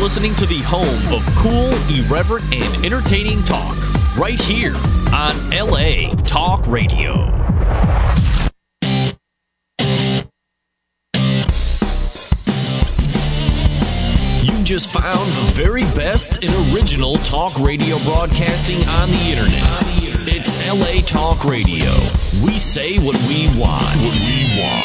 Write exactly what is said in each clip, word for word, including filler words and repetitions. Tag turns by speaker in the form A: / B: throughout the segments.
A: listening to the home of cool, irreverent, and entertaining talk, right here on L A Talk Radio. You just found the very best in original talk radio broadcasting on the internet. It's L A Talk Radio. We say what we want. What we want.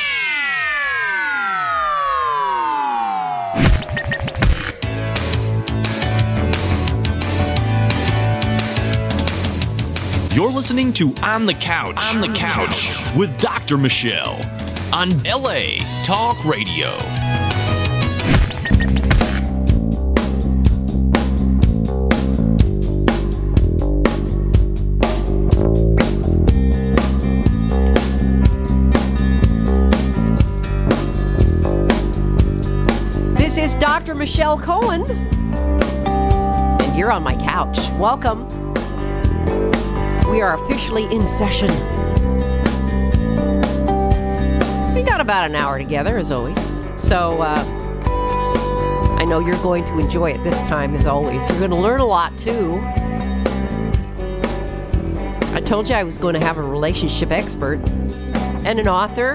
A: You're listening to On the Couch, On the Couch with Doctor Michelle on L A Talk Radio.
B: This is Doctor Michelle Cohen, and you're on my couch. Welcome. We are officially in session. We got about an hour together, as always. So, uh, I know you're going to enjoy it this time, as always. You're going to learn a lot, too. I told you I was going to have a relationship expert and an author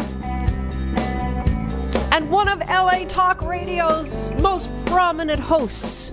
B: and one of L A Talk Radio's most prominent hosts.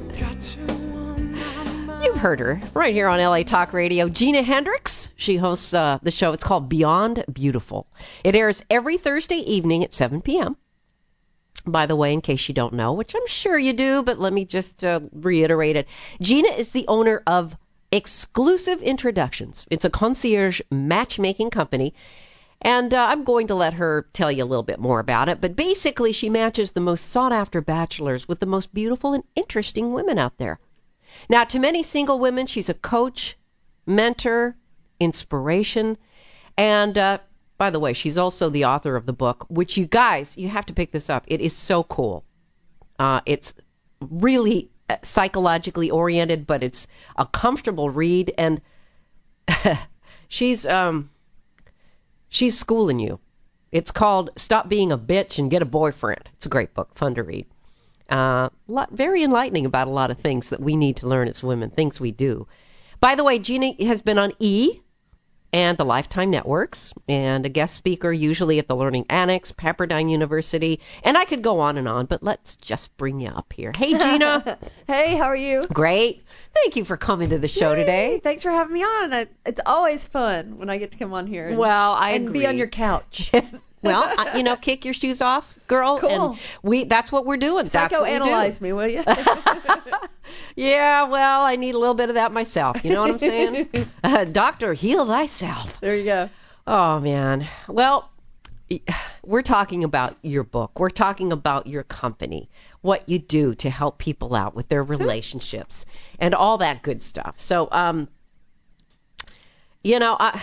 B: You've heard her right here on L A Talk Radio. Gina Hendricks. She hosts uh, the show. It's called Beyond Beautiful. It airs every Thursday evening at seven p.m. By the way, in case you don't know, which I'm sure you do, but let me just uh, reiterate it. Gina is the owner of Exclusive Introductions. It's a concierge matchmaking company. And uh, I'm going to let her tell you a little bit more about it. But basically, she matches the most sought-after bachelors with the most beautiful and interesting women out there. Now, to many single women, she's a coach, mentor, inspiration, and uh, by the way, she's also the author of the book, which you guys, you have to pick this up. It is so cool. Uh, it's really psychologically oriented, but it's a comfortable read, and she's um, she's schooling you. It's called Stop Being a Bitch and Get a Boyfriend. It's a great book, fun to read. Uh, lot, very enlightening about a lot of things that we need to learn as women, things we do. By the way, Gina has been on E! And the Lifetime Networks, and a guest speaker usually at the Learning Annex, Pepperdine University, and I could go on and on, but let's just bring you up here. Hey, Gina.
C: Hey, how are you?
B: Great. Thank you for coming to the show
C: Yay,
B: today.
C: Thanks for having me on. I, it's always fun when I get to come on here and,
B: well, I
C: and
B: agree.
C: be on your couch.
B: Well, I, you know, kick your shoes off, girl.
C: Cool.
B: And we that's what we're doing. That's what we do.
C: Psychoanalyze me, will you?
B: Yeah, well, I need a little bit of that myself. You know what I'm saying? uh, Doctor, heal thyself.
C: There you go.
B: Oh, man. Well, we're talking about your book. We're talking about your company, what you do to help people out with their relationships and all that good stuff. So, um, you know, I...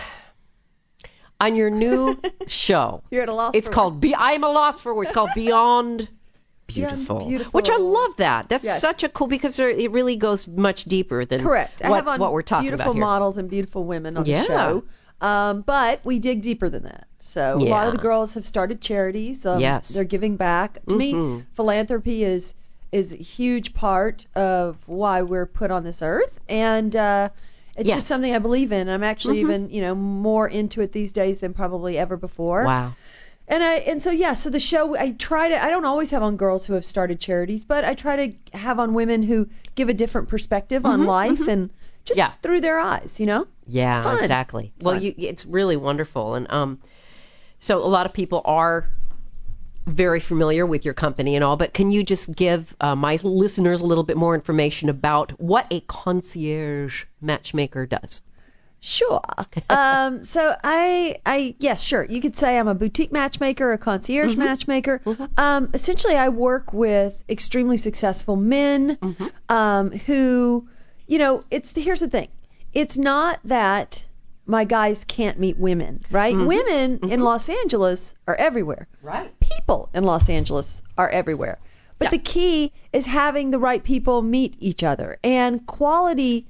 B: on your new show.
C: You're at a loss
B: it's
C: for
B: called Be I'm a loss for words. It's called Beyond Beautiful,
C: Beyond Beautiful.
B: Which I love that. That's
C: yes.
B: such a cool because there, it really goes much deeper than
C: Correct.
B: What,
C: I have on
B: what we're talking
C: beautiful
B: about here.
C: models and beautiful women on
B: yeah.
C: the show. Um, but we dig deeper than that. So
B: yeah.
C: a lot of the girls have started charities. Um,
B: yes.
C: They're giving back. To
B: mm-hmm.
C: me, philanthropy is is a huge part of why we're put on this earth. And uh It's
B: yes.
C: just something I believe in. I'm actually
B: mm-hmm.
C: even, you know, more into it these days than probably ever before.
B: Wow.
C: And I and so yeah, so the show I try to I don't always have on girls who have started charities, but I try to have on women who give a different perspective
B: mm-hmm,
C: on life
B: mm-hmm.
C: and just
B: yeah.
C: through their eyes, you know?
B: Yeah,
C: it's fun.
B: exactly.
C: It's
B: well,
C: fun.
B: you, it's really wonderful, and um, so a lot of people are very familiar with your company and all, but can you just give uh, my listeners a little bit more information about what a concierge matchmaker does?
C: Sure. um, so I, I, yes, sure. You could say I'm a boutique matchmaker, a concierge
B: mm-hmm.
C: matchmaker.
B: Mm-hmm.
C: Um, essentially, I work with extremely successful men
B: mm-hmm.
C: um, who, you know, it's here's the thing. It's not that my guys can't meet women, right?
B: Mm-hmm.
C: Women
B: mm-hmm.
C: in Los Angeles are everywhere.
B: Right.
C: People in Los Angeles are everywhere. But
B: yeah.
C: the key is having the right people meet each other. And quality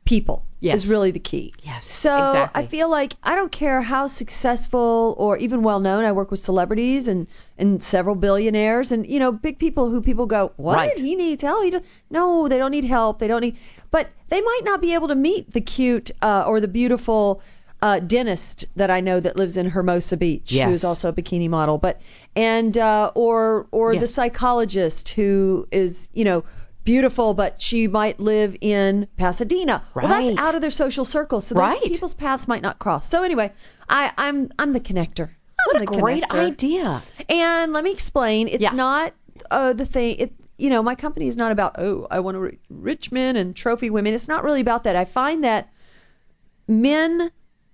C: people
B: Yes.
C: is really the key.
B: Yes,
C: So
B: exactly.
C: I feel like I don't care how successful or even well known. I work with celebrities and, and several billionaires and, you know, big people who people go, what?
B: Right.
C: He needs help. He does. No, they don't need help. They don't need. But they might not be able to meet the cute uh, or the beautiful uh, dentist that I know that lives in Hermosa Beach,
B: Yes.
C: who is also a bikini model. But and uh, or or
B: Yes.
C: the psychologist who is, you know, beautiful, but she might live in Pasadena. Well,
B: Right.
C: that's out of their social circle, so those
B: Right.
C: people's paths might not cross. So anyway, I, I'm I'm the connector. I'm
B: What a
C: the
B: great
C: connector.
B: idea.
C: And let me explain. It's
B: Yeah.
C: not uh, the thing. It you know, my company is not about oh, I want to re- rich men and trophy women. It's not really about that. I find that men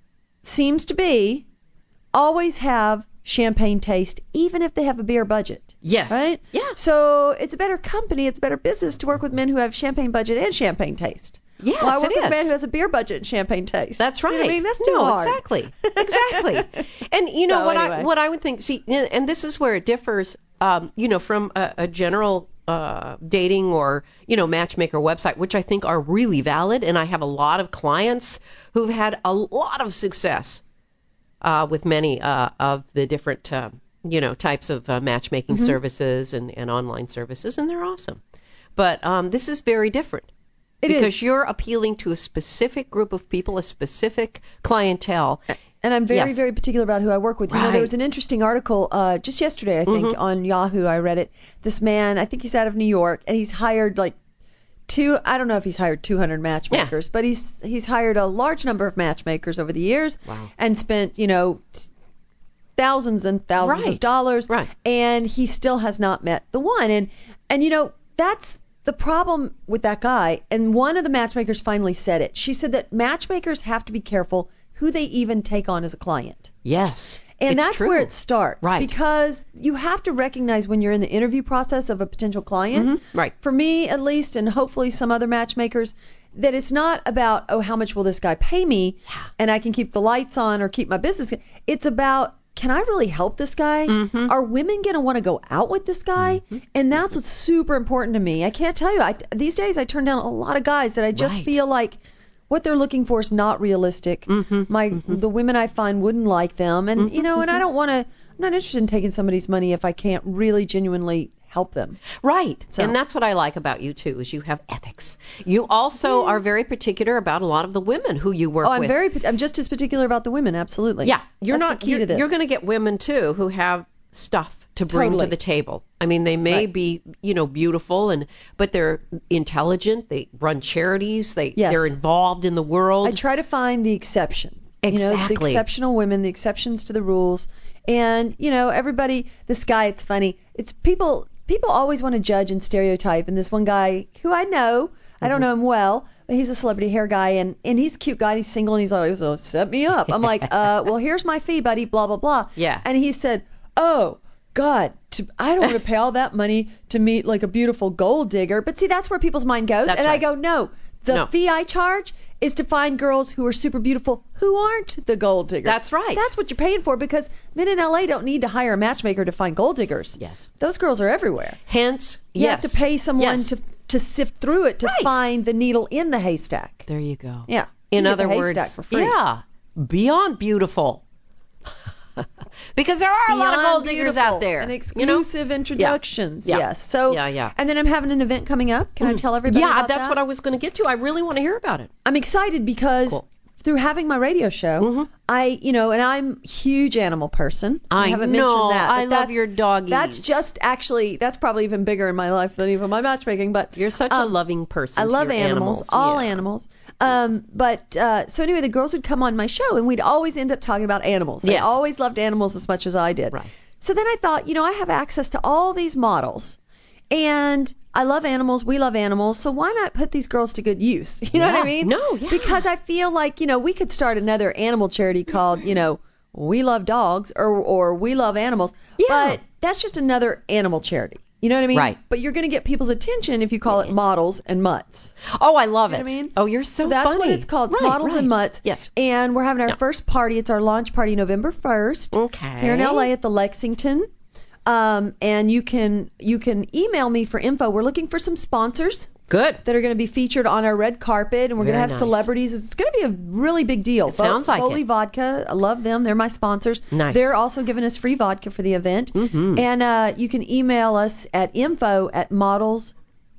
C: seems to be always have champagne taste, even if they have a beer budget.
B: Yes.
C: Right?
B: Yeah.
C: So it's a better company, it's a better business to work with men who have champagne budget and champagne taste.
B: Yes,
C: well, I work
B: it
C: with
B: is.
C: a man who has a beer budget and champagne taste.
B: That's
C: See
B: right.
C: what I mean, that's too
B: no,
C: hard.
B: exactly, exactly. And you know
C: So
B: what I
C: anyway.
B: what I would think. See, and this is where it differs. Um, you know, from a, a general uh, dating or you know matchmaker website, which I think are really valid, and I have a lot of clients who've had a lot of success uh, with many uh, of the different uh, you know types of uh, matchmaking
C: Mm-hmm.
B: services and, and online services, and they're awesome. But um, this is very different.
C: It
B: because
C: is.
B: you're appealing to a specific group of people, a specific clientele.
C: And I'm very,
B: Yes.
C: very particular about who I work with. You know,
B: Right.
C: there was an interesting article uh, just yesterday, I think,
B: Mm-hmm.
C: on Yahoo. I read it. This man, I think he's out of New York, and he's hired like two. I don't know if he's hired two hundred matchmakers, but he's he's hired a large number of matchmakers over the years,
B: Wow.
C: and spent you know t- thousands and thousands
B: Right.
C: of dollars,
B: Right.
C: and he still has not met the one. And and you know that's the problem with that guy. And one of the matchmakers finally said it. She said that matchmakers have to be careful who they even take on as a client.
B: Yes.
C: And
B: it's
C: that's
B: true.
C: where it starts.
B: Right.
C: Because you have to recognize when you're in the interview process of a potential client,
B: Mm-hmm. Right.
C: for me at least, and hopefully some other matchmakers, that it's not about, oh, how much will this guy pay me and I can keep the lights on or keep my business. It's about, can I really help this guy?
B: Mm-hmm.
C: Are women going to want to go out with this guy? And that's what's super important to me. I can't tell you. I, these days I turn down a lot of guys that I just
B: Right.
C: feel like what they're looking for is not realistic.
B: Mm-hmm.
C: My the women I find wouldn't like them, and you know, and I don't want to. I'm not interested in taking somebody's money if I can't really genuinely help them.
B: Right.
C: So-
B: And that's what I like about you too, is you have ethics. You also are very particular about a lot of the women who you work
C: Oh, I'm
B: with.
C: very. I'm just as particular about the women. Absolutely.
B: Yeah. You're
C: That's
B: not
C: the key
B: you're,
C: to this.
B: you're going to get women too who have stuff to bring
C: Totally.
B: to the table. I mean, they may
C: Right.
B: be, you know, beautiful and but they're intelligent, they run charities, they
C: Yes.
B: they're involved in the world.
C: I try to find the exception. You know, the
B: Exactly.
C: exceptional women, the exceptions to the rules. And, you know, everybody, this guy, it's funny. It's people, people always want to judge and stereotype. And this one guy who I know, I don't know him well, but he's a celebrity hair guy and, and he's a cute guy. He's single and he's always, oh, set me up. I'm like, uh, well, here's my fee, buddy, blah, blah, blah.
B: Yeah.
C: And he said, oh, God, to, I don't want to pay all that money to meet like a beautiful gold digger. But see, that's where people's mind goes.
B: That's
C: and I
B: right.
C: go, no, the
B: No.
C: fee I charge is to find girls who are super beautiful who aren't the gold diggers.
B: That's right.
C: That's what you're paying for because men in L A don't need to hire a matchmaker to find gold diggers.
B: Yes.
C: Those girls are everywhere.
B: Hence,
C: You
B: yes.
C: have to pay someone
B: Yes.
C: to to sift through it to
B: Right.
C: find the needle in the haystack.
B: There you go.
C: Yeah.
B: In
C: You get
B: other
C: the
B: words,
C: haystack for free.
B: yeah, beyond beautiful. Because there are a lot of
C: Beyond
B: gold diggers
C: beautiful
B: out there.
C: And
B: you know?
C: exclusive introductions.
B: Yeah.
C: Yes. So
B: Yeah, yeah.
C: And then I'm having an event coming up. Can I tell everybody
B: Yeah,
C: about
B: that's
C: that?
B: what I was going to get to. I really want to hear about it.
C: I'm excited because
B: Cool.
C: through having my radio show,
B: Mhm.
C: I, you know, and I'm a huge animal person.
B: I
C: haven't
B: know.
C: mentioned that.
B: I
C: but
B: love
C: that's-
B: your doggies.
C: That's just actually, that's probably even bigger in my life than even my matchmaking. But
B: You're such a
C: um,
B: loving person.
C: I
B: to
C: love
B: your
C: animals, all
B: Yeah.
C: animals. Um, but uh, so anyway, the girls would come on my show, and we'd always end up talking about animals. They
B: Yes.
C: always loved animals as much as I did.
B: Right.
C: So then I thought, you know, I have access to all these models, and I love animals. We love animals. So why not put these girls to good use? You know what
B: Yeah.
C: I mean?
B: No, yeah.
C: Because I feel like, you know, we could start another animal charity called, you know, We Love Dogs or or We Love Animals.
B: Yeah.
C: But that's just another animal charity. You know what I mean?
B: Right.
C: But you're going to get people's attention if you call it models and mutts.
B: Oh, I love
C: You
B: it.
C: know what I mean?
B: Oh, you're so,
C: So that's
B: funny.
C: what it's called. It's
B: Right,
C: Models
B: right.
C: and Mutts.
B: Yes.
C: And we're having our
B: Yeah.
C: first party. It's our launch party November first.
B: Okay.
C: Here in L A at the Lexington. Um, and you can you can email me for info. We're looking for some sponsors.
B: Good.
C: that are going to be featured on our red carpet, and we're going to
B: Very
C: have
B: nice.
C: celebrities. It's going to be a really big deal.
B: It sounds like
C: Foley
B: it.
C: Vodka, I love them. They're my sponsors.
B: Nice.
C: They're also giving us free vodka for the event.
B: Mm-hmm.
C: And uh, you can email us at info at models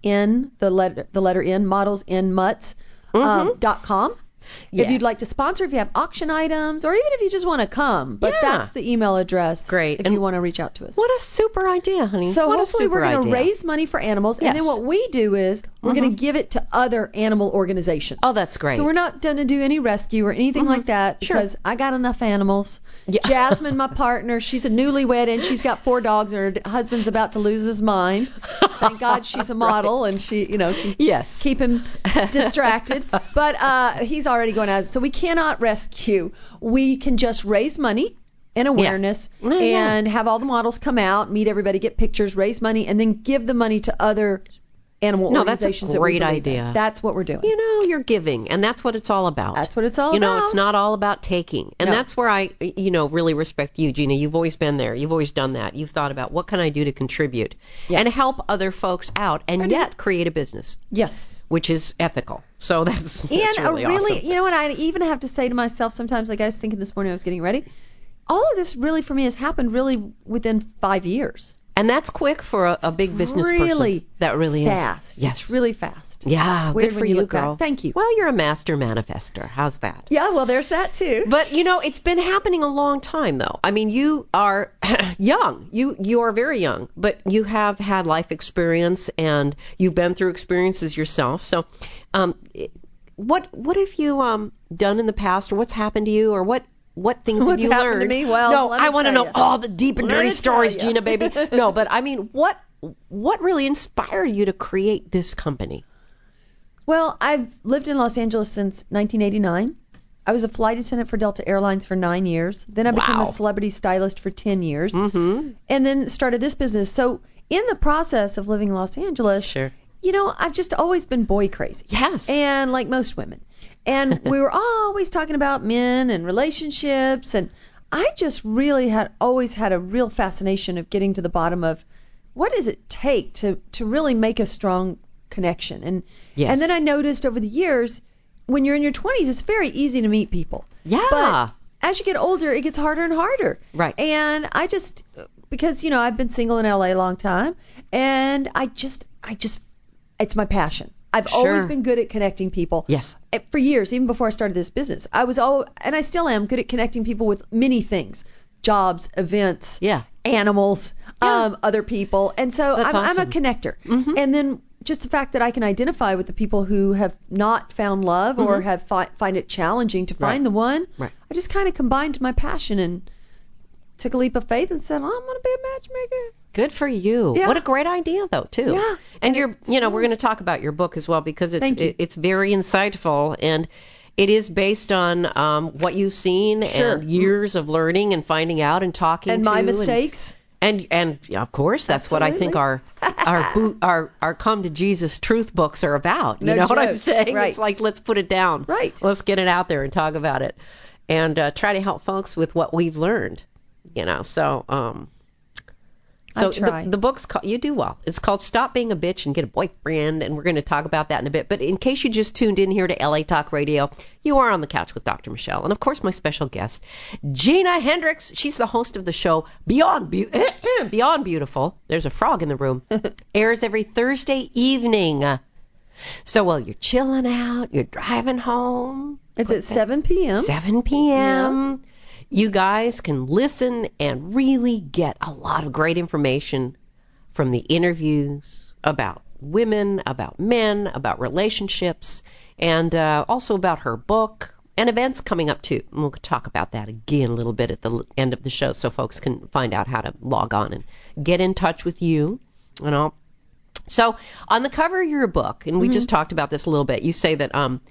C: in the letter the letter N models in mutts um,
B: Mm-hmm.
C: dot com.
B: Yeah.
C: If you'd like to sponsor, if you have auction items, or even if you just want to come. But
B: Yeah.
C: that's the email address.
B: Great.
C: If
B: And
C: you want to reach out to us.
B: What a super idea, honey.
C: So
B: what
C: hopefully
B: a super
C: we're going to
B: idea.
C: raise money for animals, and
B: Yes.
C: then what we do is we're going to give it to other animal organizations.
B: Oh, that's great.
C: So we're not going to do any rescue or anything like that
B: Sure.
C: because I got enough animals.
B: Yeah.
C: Jasmine, my partner, she's a newlywed and she's got four dogs, and her husband's about to lose his mind. Thank God she's a model and she, you know, can
B: Yes.
C: keep him distracted. But uh, he's already going out. So we cannot rescue. We can just raise money and awareness
B: Yeah, yeah.
C: and have all the models come out, meet everybody, get pictures, raise money, and then give the money to other animal
B: No, that's a
C: organizations. that we
B: great
C: believe in.
B: idea.
C: That's what we're doing.
B: You know, you're giving, and that's what it's all about.
C: That's what it's all
B: you know,
C: about.
B: it's not all about taking. And
C: No.
B: that's where I, you know, really respect you, Gina. You've always been there. You've always done that. You've thought about what can I do to contribute
C: Yes.
B: and help other folks out and yet create a business,
C: Yes.
B: which is ethical. So that's, that's
C: And
B: really,
C: a really,
B: awesome.
C: you know what, I even have to say to myself sometimes, like I was thinking this morning, I was getting ready, all of this really for me has happened really within five years.
B: And that's quick for a, a big business
C: really
B: person. That really
C: fast.
B: is. Yes.
C: It's really fast.
B: Yeah,
C: It's weird
B: good
C: when
B: for
C: you
B: you,
C: look back.
B: girl.
C: Thank you.
B: Well, you're a master manifester. How's that?
C: Yeah, well, there's that too.
B: But you know, it's been happening a long time though. I mean, you are young. You you are very young, but you have had life experience and you've been through experiences yourself. So, um, what what have you um done in the past, or what's happened to you, or what what things have
C: What's
B: you
C: happened to
B: learned?
C: me? Well,
B: no,
C: let me
B: I want to
C: tell
B: know
C: you.
B: all the deep and
C: Let
B: dirty
C: me tell
B: stories,
C: you.
B: Gina, baby. No, but I mean, what what really inspired you to create this company?
C: Well, I've lived in Los Angeles since nineteen eighty-nine. I was a flight attendant for Delta Airlines for nine years. Then I became
B: Wow.
C: a celebrity stylist for ten years.
B: Mm-hmm.
C: And then started this business. So in the process of living in Los Angeles,
B: Sure.
C: you know, I've just always been boy crazy.
B: Yes.
C: And like most women. And we were always talking about men and relationships. And I just really had always had a real fascination of getting to the bottom of what does it take to, to really make a strong connection. And
B: Yes.
C: and then I noticed over the years, when you're in your twenties, it's very easy to meet people.
B: Yeah.
C: But as you get older, it gets harder and harder.
B: Right.
C: And I just, because, you know, I've been single in L A a long time, and I just, I just, it's my passion. I've
B: Sure.
C: always been good at connecting people.
B: Yes.
C: Eh, For years, even before I started this business. I was all, and I still am good at connecting people with many things. Jobs, events,
B: Yeah.
C: animals,
B: Yeah.
C: um, other people. And so
B: That's
C: I'm, I'm a
B: awesome.
C: connector.
B: Mhm.
C: And then just the fact that I can identify with the people who have not found love or have fi- find it challenging to find
B: Right.
C: the one,
B: Right.
C: I just kind of combined my passion and took a leap of faith and said, oh, I'm going to be a matchmaker.
B: Good for you.
C: Yeah.
B: What a great idea, though, too.
C: Yeah.
B: And you're,
C: It's
B: you know,
C: fun.
B: we're going to talk about your book as well because it's
C: Thank you.
B: it, it's very insightful and it is based on um, what you've seen
C: Sure.
B: and years of learning and finding out and talking
C: And
B: to
C: my mistakes.
B: And and, yeah, of course, that's what I think our our bo- our our come to Jesus truth books are about. You
C: No
B: know what I'm
C: joke.
B: saying?
C: Right.
B: It's like let's put it down.
C: Right.
B: Let's get it out there and talk about it, and uh, try to help folks with what we've learned. You know, so um. So
C: I try.
B: the, the book's called, you do well. It's called Stop Being a Bitch and Get a Boyfriend, and we're going to talk about that in a bit. But in case you just tuned in here to L A Talk Radio, you are on the couch with Doctor Michelle. And, of course, my special guest, Gina Hendricks. She's the host of the show Beyond, Be- Beyond Beautiful. There's a frog in the room. Airs every Thursday evening. So while you're chilling out, you're driving home.
C: It's at seven p.m.
B: seven p.m. You guys can listen and really get a lot of great information from the interviews about women, about men, about relationships, and uh, also about her book and events coming up too. And we'll talk about that again a little bit at the end of the show so folks can find out how to log on and get in touch with you and all. So on the cover of your book, and we
C: Mm-hmm.
B: just talked about this a little bit, you say that um,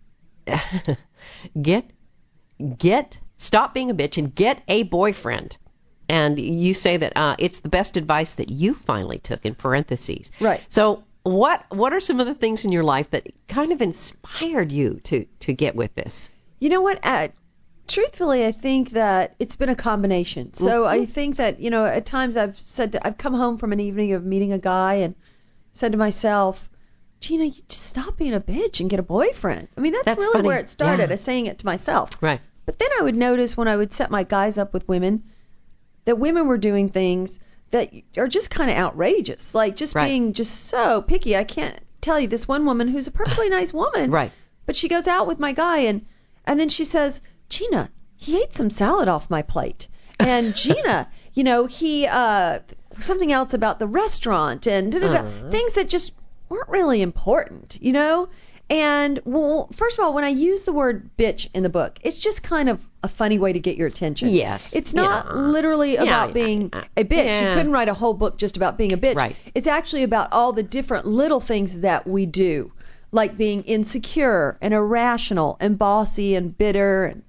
B: get get stop being a bitch and get a boyfriend. And you say that uh, it's the best advice that you finally took in parentheses.
C: Right.
B: So what what are some of the things in your life that kind of inspired you to, to get with this?
C: You know what? Uh, truthfully, I think that it's been a combination. So
B: Mm-hmm.
C: I think that, you know, at times I've said that I've come home from an evening of meeting a guy and said to myself, Gina, you just stop being a bitch and get a boyfriend. I mean, that's,
B: That's
C: really
B: funny.
C: where it started,
B: Yeah.
C: as saying it to myself.
B: Right.
C: But then I would notice when I would set my guys up with women that women were doing things that are just kind of outrageous, like just
B: Right.
C: being just so picky. I can't tell you this one woman who's a perfectly nice woman,
B: Right.
C: but she goes out with my guy and and then she says, Gina, he ate some salad off my plate, and Gina, you know, he uh something else about the restaurant and da, da, da,
B: Uh.
C: things that just weren't really important, you know. And, well, first of all, when I use the word bitch in the book, it's just kind of a funny way to get your attention.
B: Yes.
C: It's not
B: Yeah.
C: literally
B: Yeah,
C: about
B: yeah,
C: being
B: yeah.
C: a bitch.
B: Yeah.
C: You couldn't write a whole book just about being a bitch.
B: Right.
C: It's actually about all the different little things that we do, like being insecure and irrational and bossy and bitter and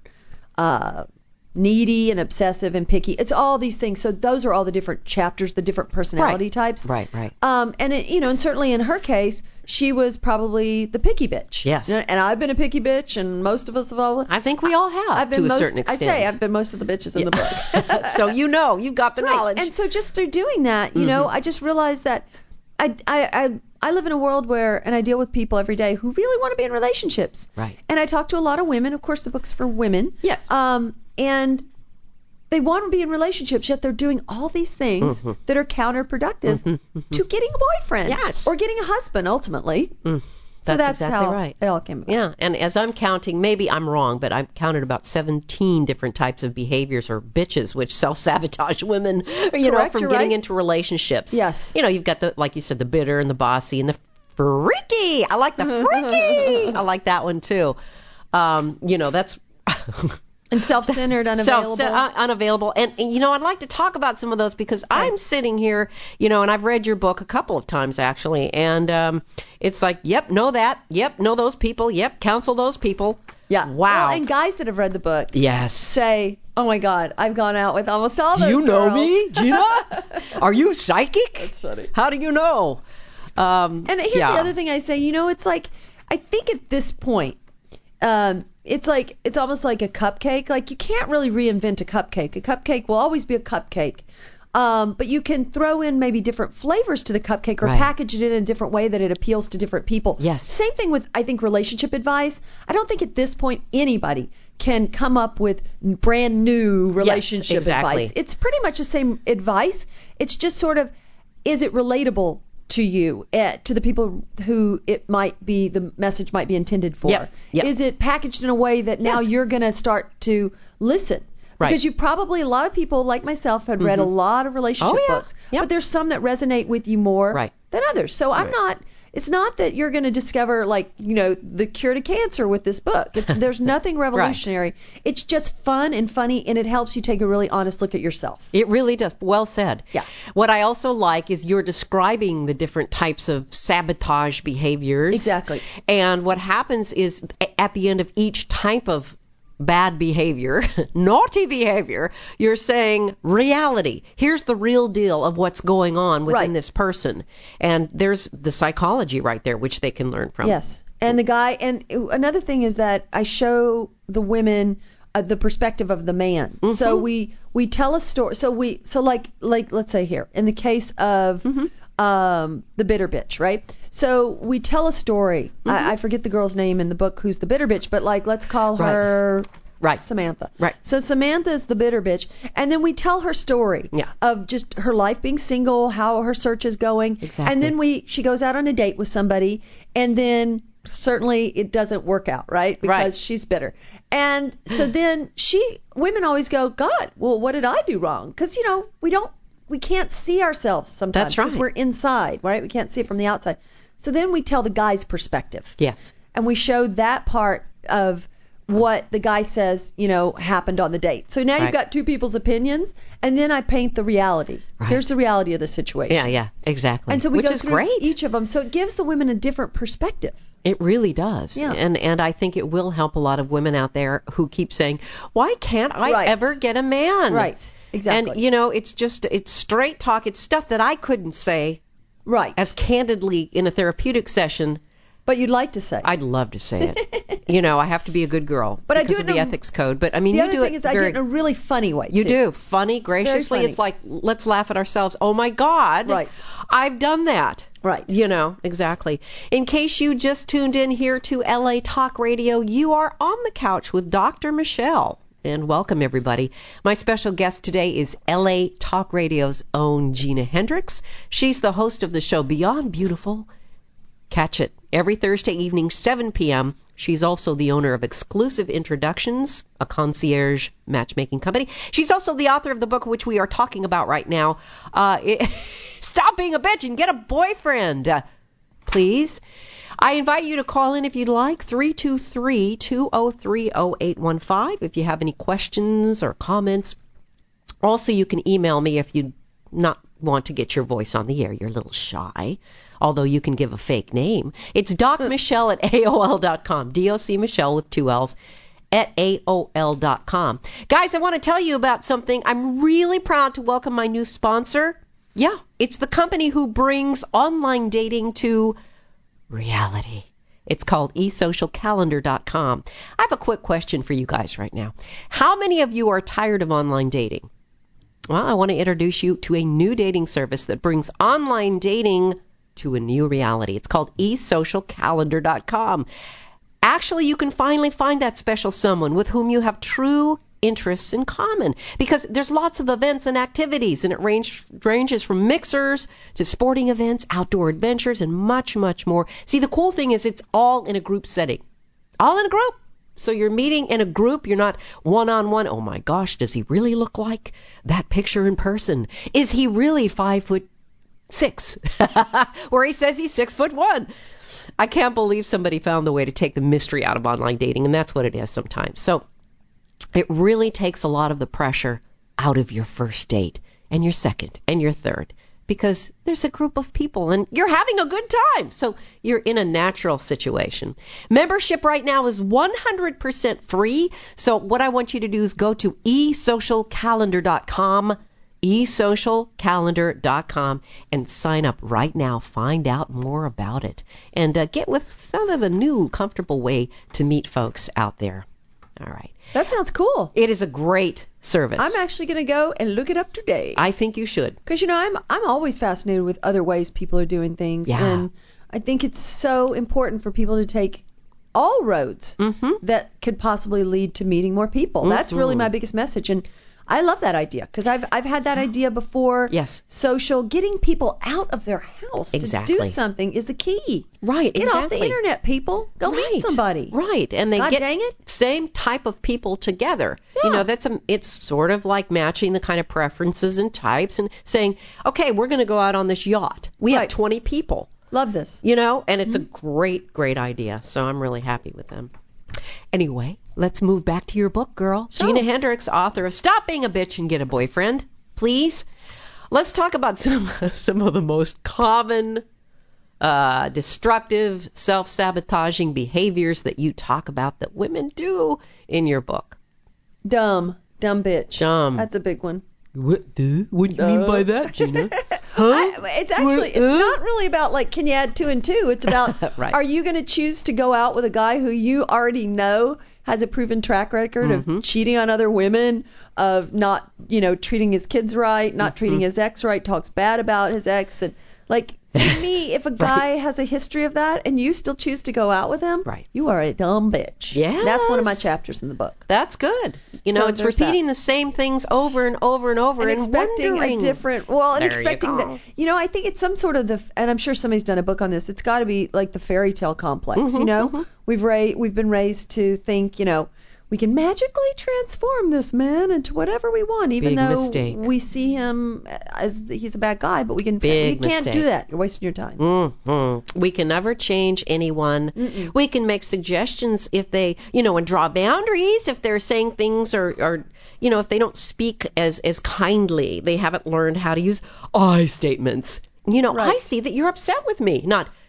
C: uh, needy and obsessive and picky. It's all these things. So those are all the different chapters, the different personality
B: Right.
C: types.
B: Right, right.
C: Um, and it, you know, and certainly in her case, she was probably the picky bitch.
B: Yes.
C: And I've been a picky bitch, and most of us have all.
B: I think we all have
C: I've been
B: to a
C: most,
B: certain extent.
C: I say I've been most of the bitches in the book.
B: So you know, you've got the
C: Right.
B: knowledge.
C: And so just through doing that, you know, I just realized that I, I, I, I live in a world where, and I deal with people every day who really want to be in relationships.
B: Right.
C: And I talk to a lot of women. Of course, the book's for women.
B: Yes.
C: Um, and they want to be in relationships, yet they're doing all these things
B: Mhm.
C: that are counterproductive
B: Mhm.
C: to getting a boyfriend.
B: Yes.
C: Or getting a husband, ultimately.
B: Mm.
C: So
B: That's
C: that's
B: exactly
C: how
B: right.
C: it all came about.
B: Yeah, and as I'm counting, maybe I'm wrong, but I've counted about seventeen different types of behaviors or bitches which self-sabotage women, you know,
C: Correct,
B: from
C: you're
B: getting
C: right.
B: into relationships.
C: Yes.
B: You know, you've got the, like you said, the bitter and the bossy and the freaky. I like the freaky. I like that one too. Um, you know, that's
C: And self-centered, unavailable.
B: Self, uh, unavailable. And, and, you know, I'd like to talk about some of those because I'm sitting here, you know, and I've read your book a couple of times, actually. And um, it's like, yep, know that. Yep, know those people. Yep, counsel those people.
C: Yeah.
B: Wow.
C: Well, and guys that have read the book
B: Yes.
C: say, oh, my God, I've gone out with almost all
B: Do
C: those
B: you know
C: girls.
B: me, Gina? Are you psychic?
C: That's funny.
B: How do you know? Um,
C: And here's
B: yeah.
C: the other thing I say. You know, it's like, I think at this point, um, it's like, it's almost like a cupcake. Like, you can't really reinvent a cupcake. A cupcake will always be a cupcake. Um, but you can throw in maybe different flavors to the cupcake or
B: Right.
C: package it in a different way that it appeals to different people.
B: Yes.
C: Same thing with, I think, relationship advice. I don't think at this point anybody can come up with brand new relationship
B: exactly.
C: advice. It's pretty much the same advice. It's just sort of, is it relatable to you, uh, to the people who it might be, the message might be intended for?
B: Yep, yep.
C: Is it packaged in a way that now
B: Yes.
C: you're going to start to listen?
B: Right.
C: Because you probably, a lot of people like myself had read a lot of relationship
B: Oh, yeah.
C: books,
B: Yep.
C: but there's some that resonate with you more
B: Right.
C: than others. So I'm
B: Right.
C: not, it's not that you're going to discover, like, you know, the cure to cancer with this book. It's, there's nothing revolutionary. It's just fun and funny, and it helps you take a really honest look at yourself.
B: It really does. Well said.
C: Yeah.
B: What I also like is you're describing the different types of sabotage behaviors.
C: Exactly.
B: And what happens is a- at the end of each type of bad behavior, naughty behavior, you're saying reality. Here's the real deal of what's going on within
C: Right.
B: this person. And there's the psychology right there, which they can learn from.
C: Yes. And the guy, and another thing is that I show the women uh, the perspective of the man.
B: Mm-hmm.
C: So we we tell a story. So we so like like let's say here in the case of
B: Mm-hmm.
C: um the bitter bitch, right? So we tell a story.
B: Mm-hmm.
C: I, I forget the girl's name in the book who's the bitter bitch, but like let's call
B: Right.
C: her
B: Right.
C: Samantha.
B: Right.
C: So Samantha is the bitter bitch, and then we tell her story
B: Yeah.
C: of just her life being single, how her search is going,
B: Exactly.
C: and then we she goes out on a date with somebody, and then certainly it doesn't work out, right? Because
B: Right.
C: she's bitter. And so then she women always go, God, well, what did I do wrong? Because you know we don't we can't see ourselves sometimes
B: That's right.
C: because we're inside, right? We can't see it from the outside. So then we tell the guy's perspective,
B: Yes.
C: and we show that part of what the guy says, you know, happened on the date. So now
B: Right.
C: you've got two people's opinions, and then I paint the reality.
B: Right.
C: Here's the reality of the situation.
B: Yeah, yeah, exactly.
C: And so we
B: Which
C: go
B: is
C: through
B: great.
C: each of them. So it gives the women a different perspective.
B: It really does.
C: Yeah.
B: And and I think it will help a lot of women out there who keep saying, "Why can't I
C: Right.
B: ever get a man?"
C: Right. Exactly.
B: And you know, it's just it's straight talk. It's stuff that I couldn't say
C: Right.
B: as candidly in a therapeutic session,
C: But you'd like to say.
B: I'd love to say it. You know, I have to be a good girl
C: but I
B: because
C: do
B: of the
C: a,
B: ethics code. But I mean,
C: the
B: you
C: other
B: do
C: thing
B: it
C: is I
B: very,
C: do it in a really funny way.
B: You
C: too.
B: do funny, graciously.
C: It's,
B: it's like let's laugh at ourselves. Oh my God!
C: Right.
B: I've done that.
C: Right.
B: You know, exactly. In case you just tuned in here to L A Talk Radio, you are on the couch with Doctor Michelle. And welcome, everybody. My special guest today is L A Talk Radio's own Gina Hendricks. She's the host of the show Beyond Beautiful. Catch it every Thursday evening, seven p.m. She's also the owner of Exclusive Introductions, a concierge matchmaking company. She's also the author of the book which we are talking about right now. Uh, it, Stop being a bitch and get a boyfriend, uh, please. I invite you to call in if you'd like, three two three, two oh three, oh eight one five, if you have any questions or comments. Also, you can email me if you not want to get your voice on the air. You're a little shy, although you can give a fake name. It's docmichelle at A O L dot com, D O C Michelle with two L's, at A O L dot com. Guys, I want to tell you about something. I'm really proud to welcome my new sponsor. Yeah, it's the company who brings online dating to reality. It's called e social calendar dot com. I have a quick question for you guys right now. How many of you are tired of online dating? Well, I want to introduce you to a new dating service that brings online dating to a new reality. It's called e social calendar dot com. Actually, you can finally find that special someone with whom you have true interests in common, because there's lots of events and activities, and it range, ranges from mixers to sporting events, outdoor adventures, and much, much more. See, the cool thing is it's all in a group setting. All in a group. So you're meeting in a group. You're not one-on-one. Oh, my gosh, does he really look like that picture in person? Is he really five foot six? Where he says he's six foot one. I can't believe somebody found the way to take the mystery out of online dating, and that's what it is sometimes. So it really takes a lot of the pressure out of your first date and your second and your third, because there's a group of people and you're having a good time. So you're in a natural situation. Membership right now is one hundred percent free. So what I want you to do is go to e social calendar dot com, e social calendar dot com, and sign up right now. Find out more about it and uh, get with kind of a new, comfortable way to meet folks out there. All right.
C: That sounds cool.
B: It is a great service.
C: I'm actually going to go and look it up today.
B: I think you should.
C: Because, you know, I'm I'm always fascinated with other ways people are doing things.
B: Yeah.
C: And I think it's so important for people to take all roads
B: mm-hmm.
C: that could possibly lead to meeting more people.
B: Mm-hmm.
C: That's really my biggest message. And I love that idea because I've I've had that idea before.
B: Yes.
C: Social, getting people out of their house
B: exactly.
C: to do something is the key.
B: Right,
C: Get
B: exactly.
C: off the internet, people. Go
B: right.
C: meet somebody.
B: Right, and they
C: God
B: get
C: dang it.
B: same type of people together.
C: Yeah.
B: You know, that's a, it's sort of like matching the kind of preferences and types and saying, okay, we're going to go out on this yacht. We
C: Right.
B: have twenty people.
C: Love this.
B: You know, and it's
C: Mm-hmm.
B: a great, great idea. So I'm really happy with them. Anyway, let's move back to your book, girl.
C: Sure.
B: Gina Hendricks, author of Stop Being a Bitch and Get a Boyfriend. Please. Let's talk about some some of the most common uh, destructive, self-sabotaging behaviors that you talk about that women do in your book.
C: Dumb. Dumb bitch.
B: Dumb.
C: That's a big one.
B: What, duh? What do you mean by that, Gina? Huh?
C: I, it's actually, it's
B: What, uh?
C: not really about like, can you add two and two? It's about,
B: Right.
C: are you going to choose to go out with a guy who you already know has a proven track record
B: Mm-hmm.
C: of cheating on other women, of not, you know, treating his kids right, not
B: Mm-hmm.
C: treating his ex right, talks bad about his ex, and like, to me, if a guy has a history of that and you still choose to go out with him,
B: Right.
C: you are a dumb bitch.
B: Yes.
C: That's one of my chapters in the book.
B: That's good. You know,
C: So
B: it's
C: there's
B: repeating
C: that.
B: the same things over and over and over
C: And
B: and,
C: expecting
B: wondering.
C: a different, well, and
B: There you
C: expecting
B: go.
C: that, you know, I think it's some sort of the, and I'm sure somebody's done a book on this. It's got to be like the fairy tale complex,
B: Mhm,
C: you know.
B: mhm.
C: We've ra- we've been raised to think, you know, we can magically transform this man into whatever we want, even
B: Big
C: though
B: mistake.
C: we see him as he's a bad guy. But we can,
B: Big
C: we can't
B: mistake.
C: do that. You're wasting your time.
B: Mm-hmm. We can never change anyone.
C: Mm-mm.
B: We can make suggestions if they, you know, and draw boundaries if they're saying things or, or you know, if they don't speak as, as kindly. They haven't learned how to use I statements. You know,
C: Right.
B: I see that you're upset with me. Not,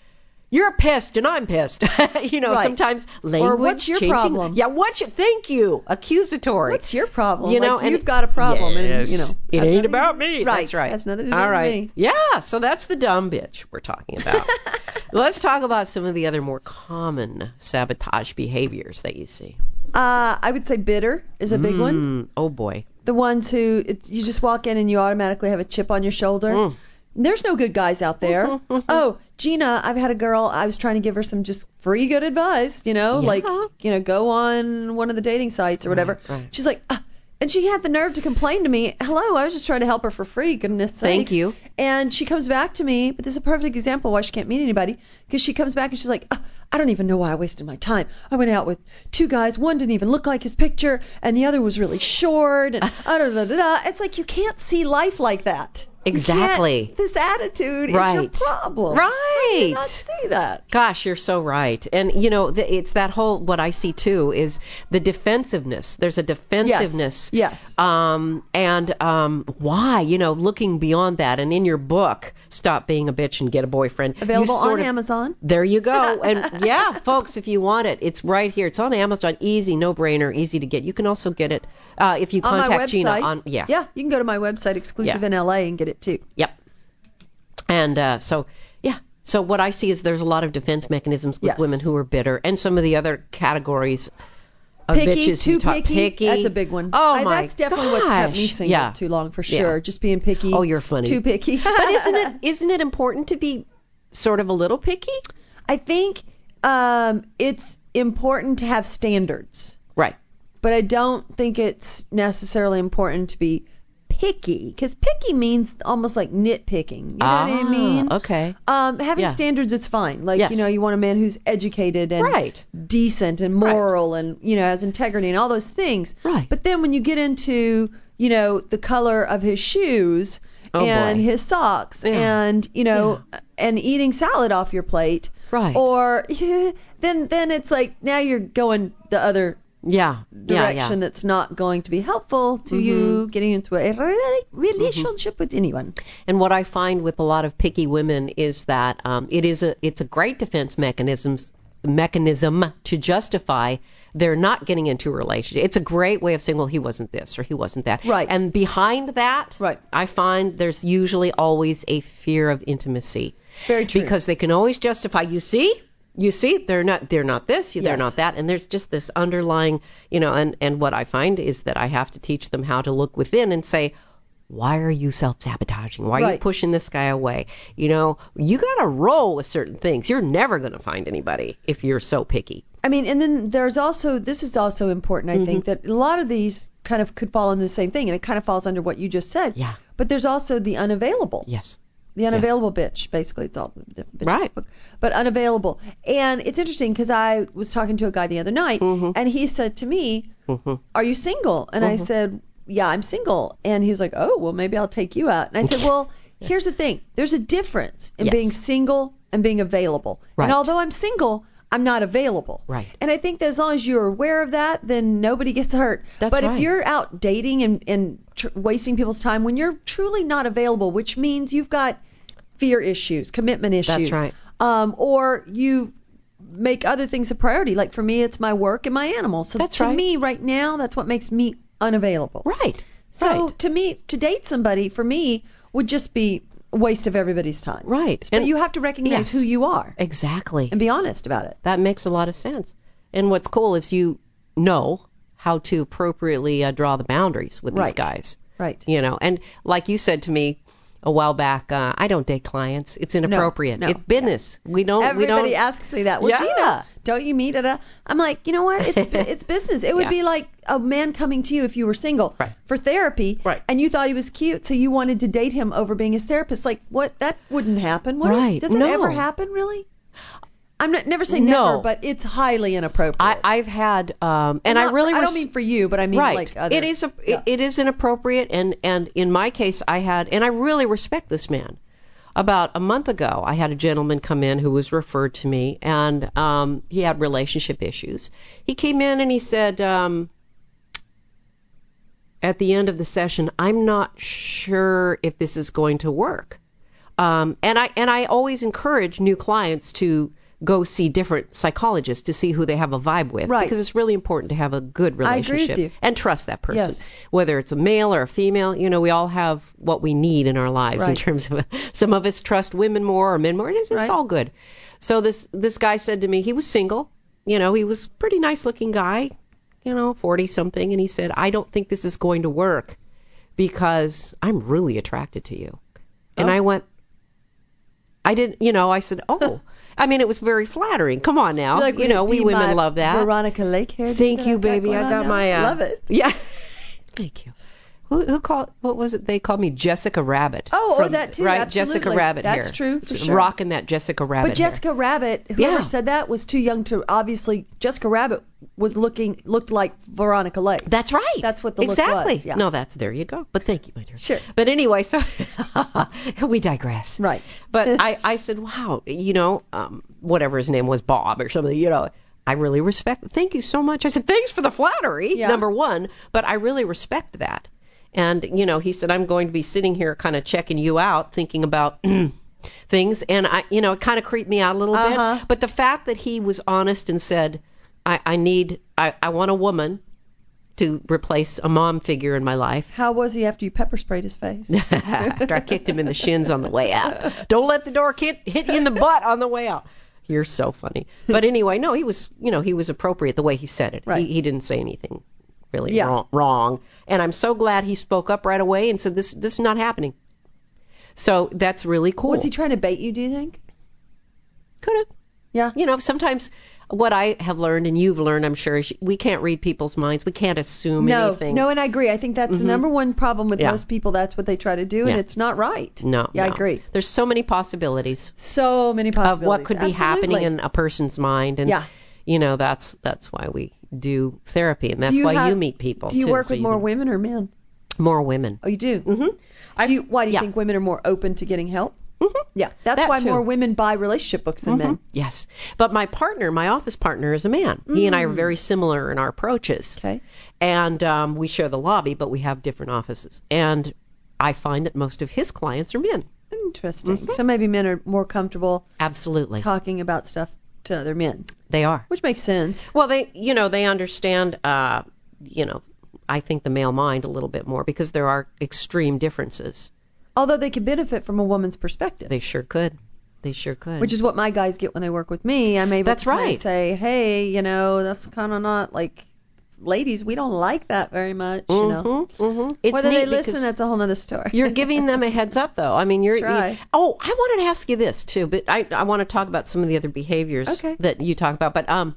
B: You're pissed and I'm pissed. you know,
C: Right.
B: sometimes language
C: Or what's your
B: changing.
C: problem?
B: Yeah, what's your, thank you. Accusatory.
C: What's your problem?
B: You know,
C: like,
B: and
C: you've got a problem, and you know,
B: it
C: has
B: ain't
C: nothing
B: about
C: to-
B: me.
C: Right.
B: That's right.
C: Has nothing to do
B: All
C: with
B: right.
C: me.
B: Yeah, so that's the dumb bitch we're talking about. Let's talk about some of the other more common sabotage behaviors that you see.
C: Uh, I would say bitter is a big one.
B: Mm, oh boy.
C: The ones who it's, you just walk in and you automatically have a chip on your shoulder.
B: Mm.
C: There's no good guys out there. Oh, Gina, I've had a girl, I was trying to give her some just free good advice, you know,
B: Yeah.
C: like, you know, go on one of the dating sites or whatever.
B: Right, right.
C: She's like, ah. And she had the nerve to complain to me, hello, I was just trying to help her for free, goodness sakes.
B: Thank you.
C: And she comes back to me, but this is a perfect example why she can't meet anybody, because she comes back and she's like, ah, I don't even know why I wasted my time. I went out with two guys, one didn't even look like his picture, and the other was really short, and da da da da. It's like you can't see life like that. You
B: Exactly.
C: can't- This attitude
B: Right.
C: is your problem.
B: Right.
C: How do you not see that?
B: Gosh, you're so right. And, you know, the, it's that whole, what I see too, is the defensiveness. There's a defensiveness.
C: Yes.
B: Um, and um, why? You know, looking beyond that. And in your book, Stop Being a Bitch and Get a Boyfriend. you
C: Available on
B: sort of-
C: Amazon.
B: There you go. And yeah, folks, if you want it, it's right here. It's on Amazon. Easy, no brainer, easy to get. You can also get it uh, if you
C: On my
B: contact
C: website.
B: Gina on, yeah.
C: Yeah, you can go to my website, exclusive
B: Yeah.
C: in L A, and get it too.
B: Yep. And uh, so, yeah. So what I see is there's a lot of defense mechanisms with
C: Yes.
B: women who are bitter, and some of the other categories of
C: Picky,
B: bitches
C: too
B: who talk
C: picky,
B: picky.
C: That's a big one.
B: Oh
C: I,
B: my
C: That's definitely what's kept me
B: gosh.
C: single
B: Yeah.
C: too long for
B: Yeah.
C: sure. Just being picky.
B: Oh, you're funny.
C: Too picky.
B: But isn't it isn't it important to be sort of a little picky?
C: I think um, it's important to have standards,
B: Right.
C: but I don't think it's necessarily important to be picky, because picky means almost like nitpicking. You know
B: ah,
C: what I mean?
B: Okay.
C: Um, having
B: Yeah.
C: standards is fine. Like,
B: Yes.
C: you know, you want a man who's educated and
B: Right.
C: decent and moral and, you know, has integrity and all those things.
B: Right.
C: But then when you get into, you know, the color of his shoes
B: Oh,
C: and
B: boy.
C: his socks
B: Yeah.
C: and, you know, and eating salad off your plate.
B: Right.
C: Or then then it's like now you're going the other
B: Yeah.
C: direction
B: yeah, yeah.
C: that's not going to be helpful to you getting into a re- relationship with anyone.
B: And what I find with a lot of picky women is that um, it is a it's a great defense mechanisms mechanism to justify their not getting into a relationship. It's a great way of saying, well, he wasn't this or he wasn't that.
C: Right.
B: And behind that,
C: Right.
B: I find there's usually always a fear of intimacy.
C: Very true.
B: Because they can always justify, you see, you see, they're not they're not this, they're
C: Yes.
B: not that, and there's just this underlying, you know, and and what I find is that I have to teach them how to look within and say, why are you self-sabotaging? Why are you
C: Right.
B: pushing this guy away? You know, you got to roll with certain things. You're never going to find anybody if you're so picky.
C: I mean, and then there's also, this is also important, I
B: Mm-hmm.
C: think, that a lot of these kind of could fall into the same thing, and it kind of falls under what you just said.
B: Yeah.
C: But there's also the unavailable.
B: Yes.
C: The unavailable bitch, basically. It's all the different bitches
B: Right.
C: book. But unavailable. And it's interesting because I was talking to a guy the other night,
B: Mm-hmm.
C: and he said to me, are you single? And I said, yeah, I'm single. And he was like, oh, well, maybe I'll take you out. And I said, well, here's the thing. There's a difference in
B: Yes.
C: being single and being available.
B: Right.
C: And although I'm single, I'm not available.
B: Right.
C: And I think that as long as you're aware of that, then nobody gets hurt.
B: That's
C: but
B: right.
C: if you're out dating and, and tr- wasting people's time, when you're truly not available, which means you've got fear issues, commitment issues.
B: That's right.
C: Um, or you make other things a priority. Like for me, it's my work and my animals. So
B: That's
C: to
B: right.
C: me, right now, that's what makes me unavailable.
B: Right.
C: So
B: right.
C: to me, to date somebody, for me, would just be a waste of everybody's time.
B: Right.
C: But
B: And-
C: you have to recognize
B: yes.
C: who you are
B: Exactly.
C: and be honest about it.
B: That makes a lot of sense. And what's cool is you know how to appropriately uh, draw the boundaries with these
C: Right.
B: guys.
C: Right.
B: You know, and like you said to me a while back, uh, I don't date clients. It's inappropriate.
C: no,
B: It's business. We don't.
C: Everybody
B: we don't.
C: asks me that. Well,
B: Yeah.
C: Gina, don't you meet at a? I'm like, you know what? It's it's business. It would
B: Yeah.
C: be like a man coming to you if you were single
B: Right.
C: for therapy,
B: Right.
C: and you thought he was cute, so you wanted to date him over being his therapist. Like, what? That wouldn't happen. What
B: Right.
C: Does it
B: No.
C: ever happen? Really? I'm not never say
B: No.
C: never, but it's highly inappropriate.
B: I, I've had, um, and I
C: Not-
B: really.
C: I
B: res-
C: don't mean for you, but I mean
B: right.
C: like other.
B: it is a,
C: yeah.
B: it, it is inappropriate, and and in my case, I had, and I really respect this man. About a month ago, I had a gentleman come in who was referred to me, and um, he had relationship issues. He came in and he said, um, at the end of the session, I'm not sure if this is going to work. Um, and I and I always encourage new clients to go see different psychologists to see who they have a vibe with.
C: Right.
B: Because it's really important to have a good
C: I agree
B: relationship
C: with you.
B: and trust that person.
C: Yes.
B: Whether it's a male or a female, you know, we all have what we need in our lives in
C: Right.
B: terms of some of us trust women more or men more. It's, it's
C: Right.
B: all good. So this this guy said to me, he was single. You know, he was a pretty nice looking guy, you know, forty something, and he said, I don't think this is going to work because I'm really attracted to you. And
C: Oh.
B: I went, I didn't, you know, I said, oh. I mean, it was very flattering. Come on now.
C: Like,
B: you
C: would
B: know,
C: it
B: we
C: be
B: women
C: my
B: love that.
C: Veronica Lake hair.
B: Thank
C: that
B: you,
C: I've got
B: baby.
C: going
B: I
C: on
B: got
C: now?
B: my. Uh,
C: Love it.
B: Yeah. Thank you. Who, who called? What was it? They called me Jessica Rabbit.
C: Oh, oh,
B: from-
C: that too,
B: Right,
C: absolutely.
B: Jessica Rabbit
C: That's
B: hair.
C: true, for
B: It's
C: sure.
B: Rocking that Jessica Rabbit.
C: But Jessica Rabbit, whoever
B: Yeah.
C: said that was too young to. Obviously, Jessica Rabbit was looking looked like Veronica Lake.
B: Hair. That's right.
C: That's what the look
B: exactly.
C: was, yeah.
B: No, that's there you go. But thank you, my dear.
C: Sure.
B: But anyway, so we digress.
C: Right.
B: But I, I said, wow, you know, um, whatever his name was, Bob or something, you know, I really respect. Thank you so much. I said, thanks for the flattery,
C: Yeah.
B: number one, but I really respect that. And, you know, he said, I'm going to be sitting here kind of checking you out, thinking about things. And, I, you know, it kind of creeped me out a little
C: Uh-huh.
B: bit. But the fact that he was honest and said, I, I need, I, I want a woman to replace a mom figure in my life.
C: How was he after you pepper sprayed his face?
B: After I kicked him in the shins on the way out. Don't let the door hit, hit you in the butt on the way out. You're so funny. But anyway, no, he was, you know, he was appropriate the way he said it.
C: Right.
B: He, he didn't say anything really
C: Yeah.
B: wrong, wrong. And I'm so glad he spoke up right away and said, this, this is not happening. So that's really cool.
C: Was he trying to bait you, do you think?
B: Could have.
C: Yeah.
B: You know, sometimes what I have learned, and you've learned, I'm sure, is we can't read people's minds. We can't assume
C: No,
B: anything.
C: no, and I agree. I think that's the number one problem with
B: Yeah.
C: most people. That's what they try to do, and
B: Yeah.
C: it's not right.
B: No.
C: Yeah,
B: no.
C: I agree.
B: There's so many possibilities
C: So many
B: of
C: possibilities.
B: what could be happening
C: Absolutely.
B: in a person's mind. And,
C: Yeah.
B: you know, that's that's why we do therapy, and that's
C: Do you
B: why
C: have-
B: you meet people.
C: Do you
B: too,
C: work
B: so
C: with more
B: can-
C: women or men?
B: More women.
C: Oh, you do.
B: Mm-hmm.
C: Do you, why do you
B: yeah.
C: think women are more open to getting help?
B: Mm-hmm.
C: Yeah, that's
B: That
C: why
B: too.
C: more women buy relationship books than men.
B: Yes. But my partner, my office partner, is a man. He and I are very similar in our approaches.
C: Okay.
B: And um, we share the lobby, but we have different offices. And I find that most of his clients are men.
C: Interesting.
B: Mm-hmm.
C: So maybe men are more comfortable
B: Absolutely.
C: talking about stuff to other men,
B: They are.
C: which makes sense.
B: Well, they, you know, they understand, uh, you know, I think the male mind a little bit more because there are extreme differences.
C: Although they could benefit from a woman's perspective,
B: They sure could. They sure could.
C: which is what my guys get when they work with me. I'm able
B: That's
C: to kinda
B: right.
C: say, hey, you know, that's kind of not like, ladies, we don't like that very much. You know,
B: Mm-hmm, mm-hmm. It's
C: whether
B: neat
C: they listen,
B: because
C: that's a whole nother story.
B: you're giving them a heads up, though. I mean, you're.
C: Try.
B: You, oh, I wanted to ask you this too, but I I want to talk about some of the other behaviors
C: Okay.
B: that you talk about. But um,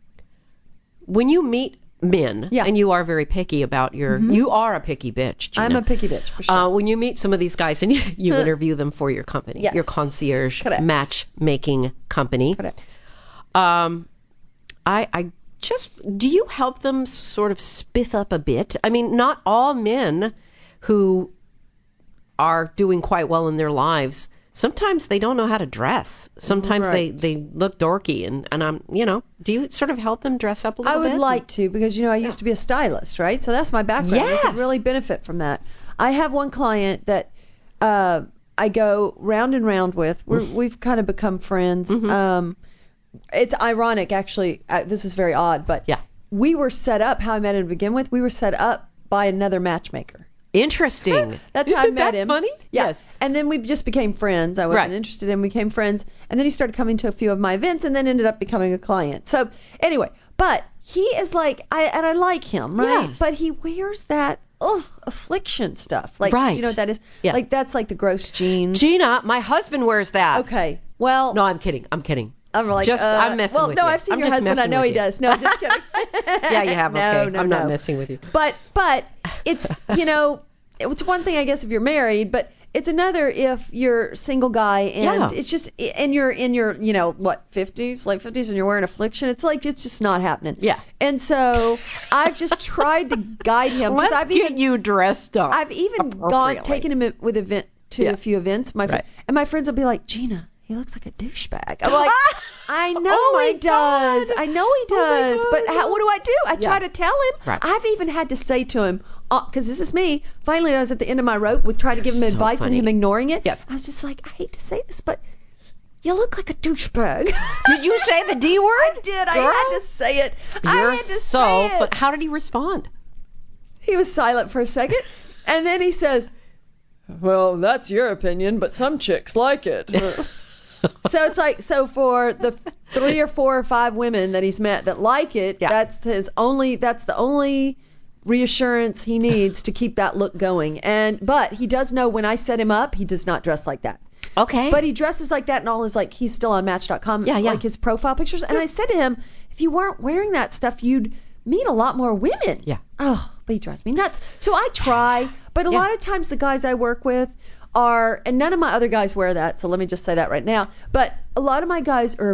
B: when you meet men,
C: Yeah.
B: and you are very picky about your, you are a picky bitch, Gina.
C: I'm a picky bitch for sure.
B: Uh, when you meet some of these guys and you, you interview them for your company,
C: Yes.
B: your concierge
C: Correct.
B: matchmaking company,
C: Correct.
B: um, I, I just, do you help them sort of spiff up a bit? I mean, not all men who are doing quite well in their lives, sometimes they don't know how to dress. Sometimes
C: Right.
B: they, they look dorky, and, and I'm, you know, do you sort of help them dress up a little
C: I would
B: bit?
C: like to because you know I used to be a stylist, right? So that's my background. I
B: Yes.
C: could really benefit from that. I have one client that uh, I go round and round with. We're, we've kind of become friends.
B: Mm-hmm.
C: Um, it's ironic, actually. Uh, this is very odd, but
B: Yeah.
C: we were set up. How I met him to begin with, we were set up by another matchmaker.
B: Interesting.
C: That's how I
B: Isn't
C: met
B: that
C: him.
B: funny?
C: Yeah.
B: Yes.
C: And then we just became friends. I wasn't
B: Right.
C: interested in him. We became friends. And then he started coming to a few of my events and then ended up becoming a client. So anyway, but he is like, I and I like him, right?
B: Yes.
C: But he wears that ugh, affliction stuff. Like,
B: Right.
C: do you know what that is?
B: Yeah.
C: Like, that's like the gross jeans.
B: Gina, my husband wears that.
C: Okay. Well,
B: No, I'm kidding. I'm kidding.
C: I'm like,
B: just-
C: uh,
B: I'm messing
C: well,
B: with
C: no,
B: you.
C: I've seen
B: I'm
C: your
B: just
C: husband. I
B: messing
C: know
B: with
C: he
B: you.
C: does. No, just kidding.
B: Yeah, you have.
C: No,
B: Okay.
C: no,
B: I'm not
C: no.
B: messing with you.
C: But but it's you know it's one thing I guess if you're married, but it's another if you're single guy and
B: Yeah.
C: it's just and you're in your you know what fifties, late fifties, and you're wearing affliction. It's like it's just not happening.
B: Yeah.
C: And so I've just tried to guide him. 'cause
B: Let's
C: I've
B: get
C: even
B: you dressed up.
C: I've even gone
B: appropriately.
C: taken him with event to
B: Yeah.
C: a few events. My fr-
B: Right.
C: and my friends will be like, Gina, he looks like a douchebag. I'm like, I know
B: Oh my
C: he does.
B: God.
C: I know he
B: Oh my
C: does. but
B: God.
C: how, what do I do? I
B: Yeah.
C: try to tell him.
B: Right.
C: I've even had to say to him, because this is me. Finally, I was at the end of my rope with trying to give him
B: So
C: advice
B: funny.
C: and him ignoring it.
B: Yes.
C: I was just like, I hate to say this, but you look like a douchebag.
B: Did you say the D word?
C: I did. I
B: Girl?
C: had to say it. I
B: You're
C: had to
B: so.
C: say it.
B: But how did he respond?
C: He was silent for a second, and then he says, well, that's your opinion, but some chicks like it. So it's like, so for the three or four or five women that he's met that like it,
B: Yeah.
C: that's his only, that's the only reassurance he needs to keep that look going. And, but he does know when I set him up, he does not dress like that.
B: Okay.
C: But he dresses like that and all his, like, he's still on Match dot com,
B: Yeah, yeah.
C: like his profile pictures. And I said to him, if you weren't wearing that stuff, you'd meet a lot more women.
B: Yeah.
C: Oh, but he drives me nuts. So I try, but a
B: Yeah.
C: lot of times the guys I work with are, and none of my other guys wear that, so let me just say that right now, but a lot of my guys are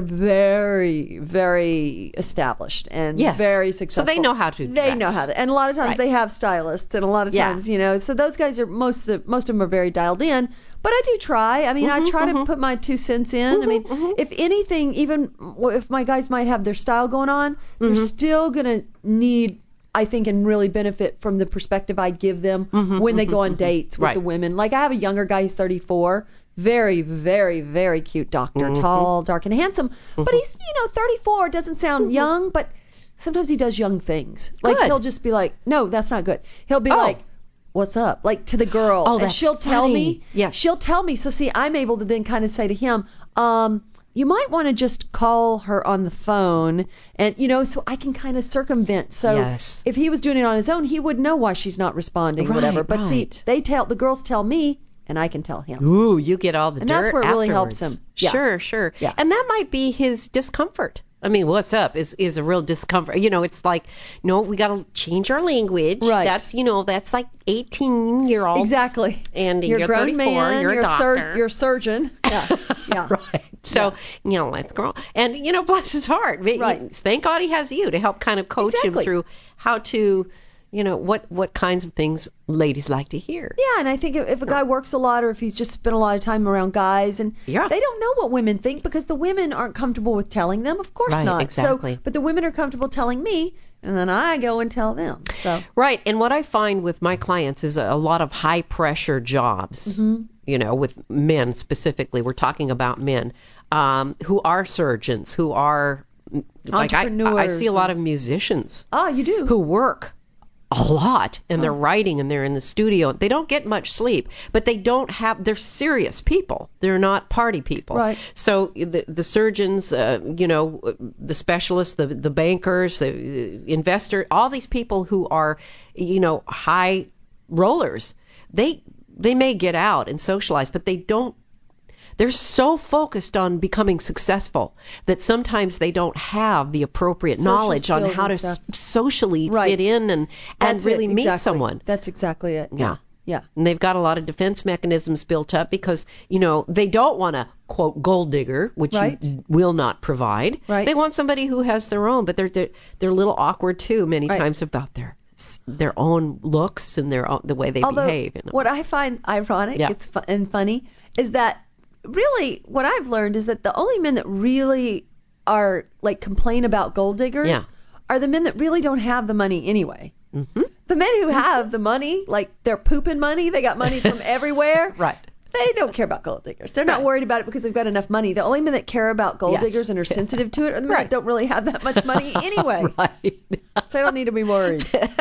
C: very, very established and
B: Yes.
C: very
B: So
C: successful.
B: they know how to
C: They
B: dress.
C: know how to, and a lot of times
B: Right.
C: they have stylists, and a lot of
B: Yeah.
C: times, you know, so those guys are, most of the, most of them are very dialed in, but I do try. I mean, I try to put my two cents in. I mean, if anything, even if my guys might have their style going on, they're still going to need, I think, and really benefit from the perspective I give them when they go on dates with
B: Right.
C: the women. Like, I have a younger guy, he's thirty-four, very, very, very cute doctor, tall, dark, and handsome. But he's, you know, thirty-four, doesn't sound young, but sometimes he does young things. Like,
B: Good.
C: he'll just be like, no, that's not good. He'll be
B: Oh.
C: like, what's up? Like, to the girl.
B: Oh,
C: and
B: that's
C: she'll tell
B: funny.
C: me.
B: Yes.
C: She'll tell me. So, see, I'm able to then kind of say to him, um, you might want to just call her on the phone, and, you know, so I can kind of circumvent. So
B: Yes.
C: if he was doing it on his own, he would know why she's not responding or
B: Right,
C: whatever. But see,
B: right.
C: they tell, the girls tell me, and I can tell him.
B: Ooh, you get all the
C: And
B: dirt
C: that's where it really helps
B: afterwards.
C: him. Yeah.
B: Sure, sure.
C: Yeah.
B: And that might be his discomfort. I mean, what's up is is a real discomfort. You know, it's like, no, we got to change our language.
C: Right.
B: That's, you know, that's like eighteen year olds.
C: Exactly.
B: And
C: you're,
B: you're
C: a grown
B: thirty-four,
C: man,
B: you're a
C: you're,
B: doctor.
C: Sur- you're a surgeon. Yeah. Yeah.
B: Right. So, you know, let's go. And, you know, bless his heart. But
C: Right.
B: he- Thank God he has you to help kind of coach
C: Exactly.
B: him through how to, you know, what, what kinds of things ladies like to hear.
C: Yeah, and I think if, if a guy works a lot or if he's just spent a lot of time around guys, and
B: Yeah.
C: they don't know what women think because the women aren't comfortable with telling them. Of course
B: Right,
C: not.
B: exactly.
C: So, but the women are comfortable telling me, and then I go and tell them. So
B: Right. And what I find with my clients is a, a lot of high pressure jobs,
C: Mm-hmm.
B: you know, with men specifically. We're talking about men um, who are surgeons, who are like I, I
C: Entrepreneurs
B: see a lot
C: and-
B: of musicians
C: oh, you do.
B: who work a lot and
C: Oh.
B: they're writing and they're in the studio. They don't get much sleep, but they don't have, they're serious people. They're not party people.
C: Right.
B: So the, the surgeons, uh, you know, the specialists, the, the bankers, the investor, all these people who are, you know, high rollers, they, they may get out and socialize, but they don't, they're so focused on becoming successful that sometimes they don't have the appropriate
C: Social
B: knowledge on
C: skills
B: how to
C: and stuff.
B: s- socially
C: Right.
B: fit in and, and
C: That's
B: really
C: it,
B: meet
C: exactly.
B: someone.
C: That's exactly it.
B: Yeah.
C: Yeah.
B: And they've got a lot of defense mechanisms built up because, you know, they don't want a, quote, gold digger, which
C: Right.
B: you will not provide.
C: Right.
B: They want somebody who has their own, but they're they're, they're a little awkward, too, many
C: Right.
B: times about their their own looks and their own, the way they
C: Although,
B: behave. You know.
C: what I find ironic,
B: Yeah.
C: it's fu- and funny, is that really what I've learned is that the only men that really are like complain about gold diggers
B: Yeah.
C: are the men that really don't have the money anyway.
B: Mm-hmm.
C: The men who have the money, like they're pooping money, they got money from everywhere.
B: Right.
C: They don't care about gold diggers. They're not
B: Right.
C: worried about it because they've got enough money. The only men that care about gold
B: Yes.
C: diggers and are sensitive to it are the men
B: Right.
C: that don't really have that much money anyway.
B: Right.
C: So I don't need to be worried.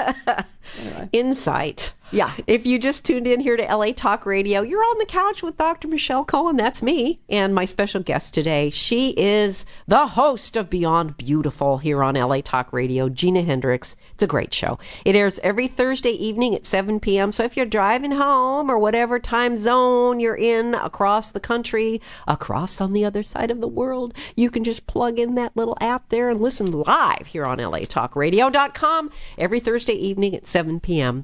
C: Anyway.
B: Insight.
C: Yeah.
B: If you just tuned in here to L A Talk Radio, you're on the couch with Doctor Michelle Cohen. That's me. And my special guest today, she is the host of Beyond Beautiful here on L A Talk Radio, Gina Hendricks. It's a great show. It airs every Thursday evening at seven p.m. So if you're driving home or whatever time zone you're in across the country, across on the other side of the world, you can just plug in that little app there and listen live here on L A Talk Radio dot com every Thursday evening at seven p.m.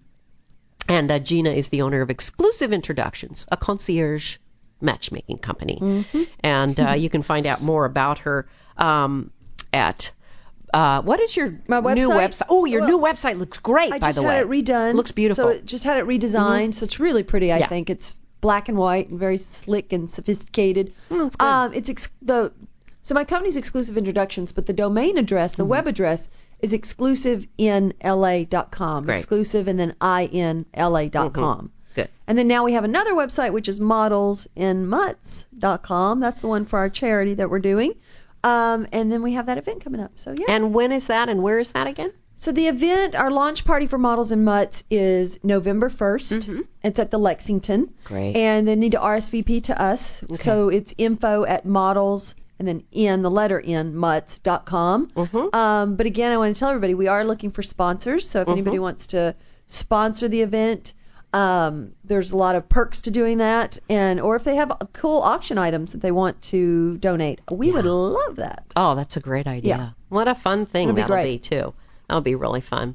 B: And uh, Gina is the owner of Exclusive Introductions, a concierge matchmaking company.
C: Mm-hmm.
B: And uh, you can find out more about her um, at, uh, what is your
C: My
B: new
C: website?
B: website? Oh, your
C: Well,
B: new website looks great,
C: I
B: by
C: just
B: the
C: had
B: way.
C: it redone.
B: Looks beautiful.
C: So it just had it redesigned, so it's really pretty. I
B: Yeah.
C: think it's black and white and very slick and sophisticated.
B: Oh, that's good.
C: Um, it's ex- the so my company's Exclusive Introductions, but the domain address, the web address, is exclusive in L A dot com.
B: Great.
C: Exclusive and then I N L A dot com.
B: Good.
C: And then now we have another website, which is models in mutts dot com. That's the one for our charity that we're doing. Um, and then we have that event coming up. So, yeah.
B: And when is that, and where is that again?
C: So the event, our launch party for Models in Mutts is November first.
B: Mm-hmm.
C: It's at the Lexington.
B: Great.
C: And they need to R S V P to us.
B: Okay.
C: So it's info at models and then in the letter in mutts dot com.
B: Mm-hmm.
C: Um, but again, I want to tell everybody we are looking for sponsors. So if
B: Mm-hmm.
C: anybody wants to sponsor the event, um, there's a lot of perks to doing that. And or if they have cool auction items that they want to donate, we
B: Yeah.
C: would love that.
B: Oh, that's a great idea.
C: Yeah.
B: What a fun thing
C: It'll be
B: that'll
C: great.
B: be, too. That'll be really fun.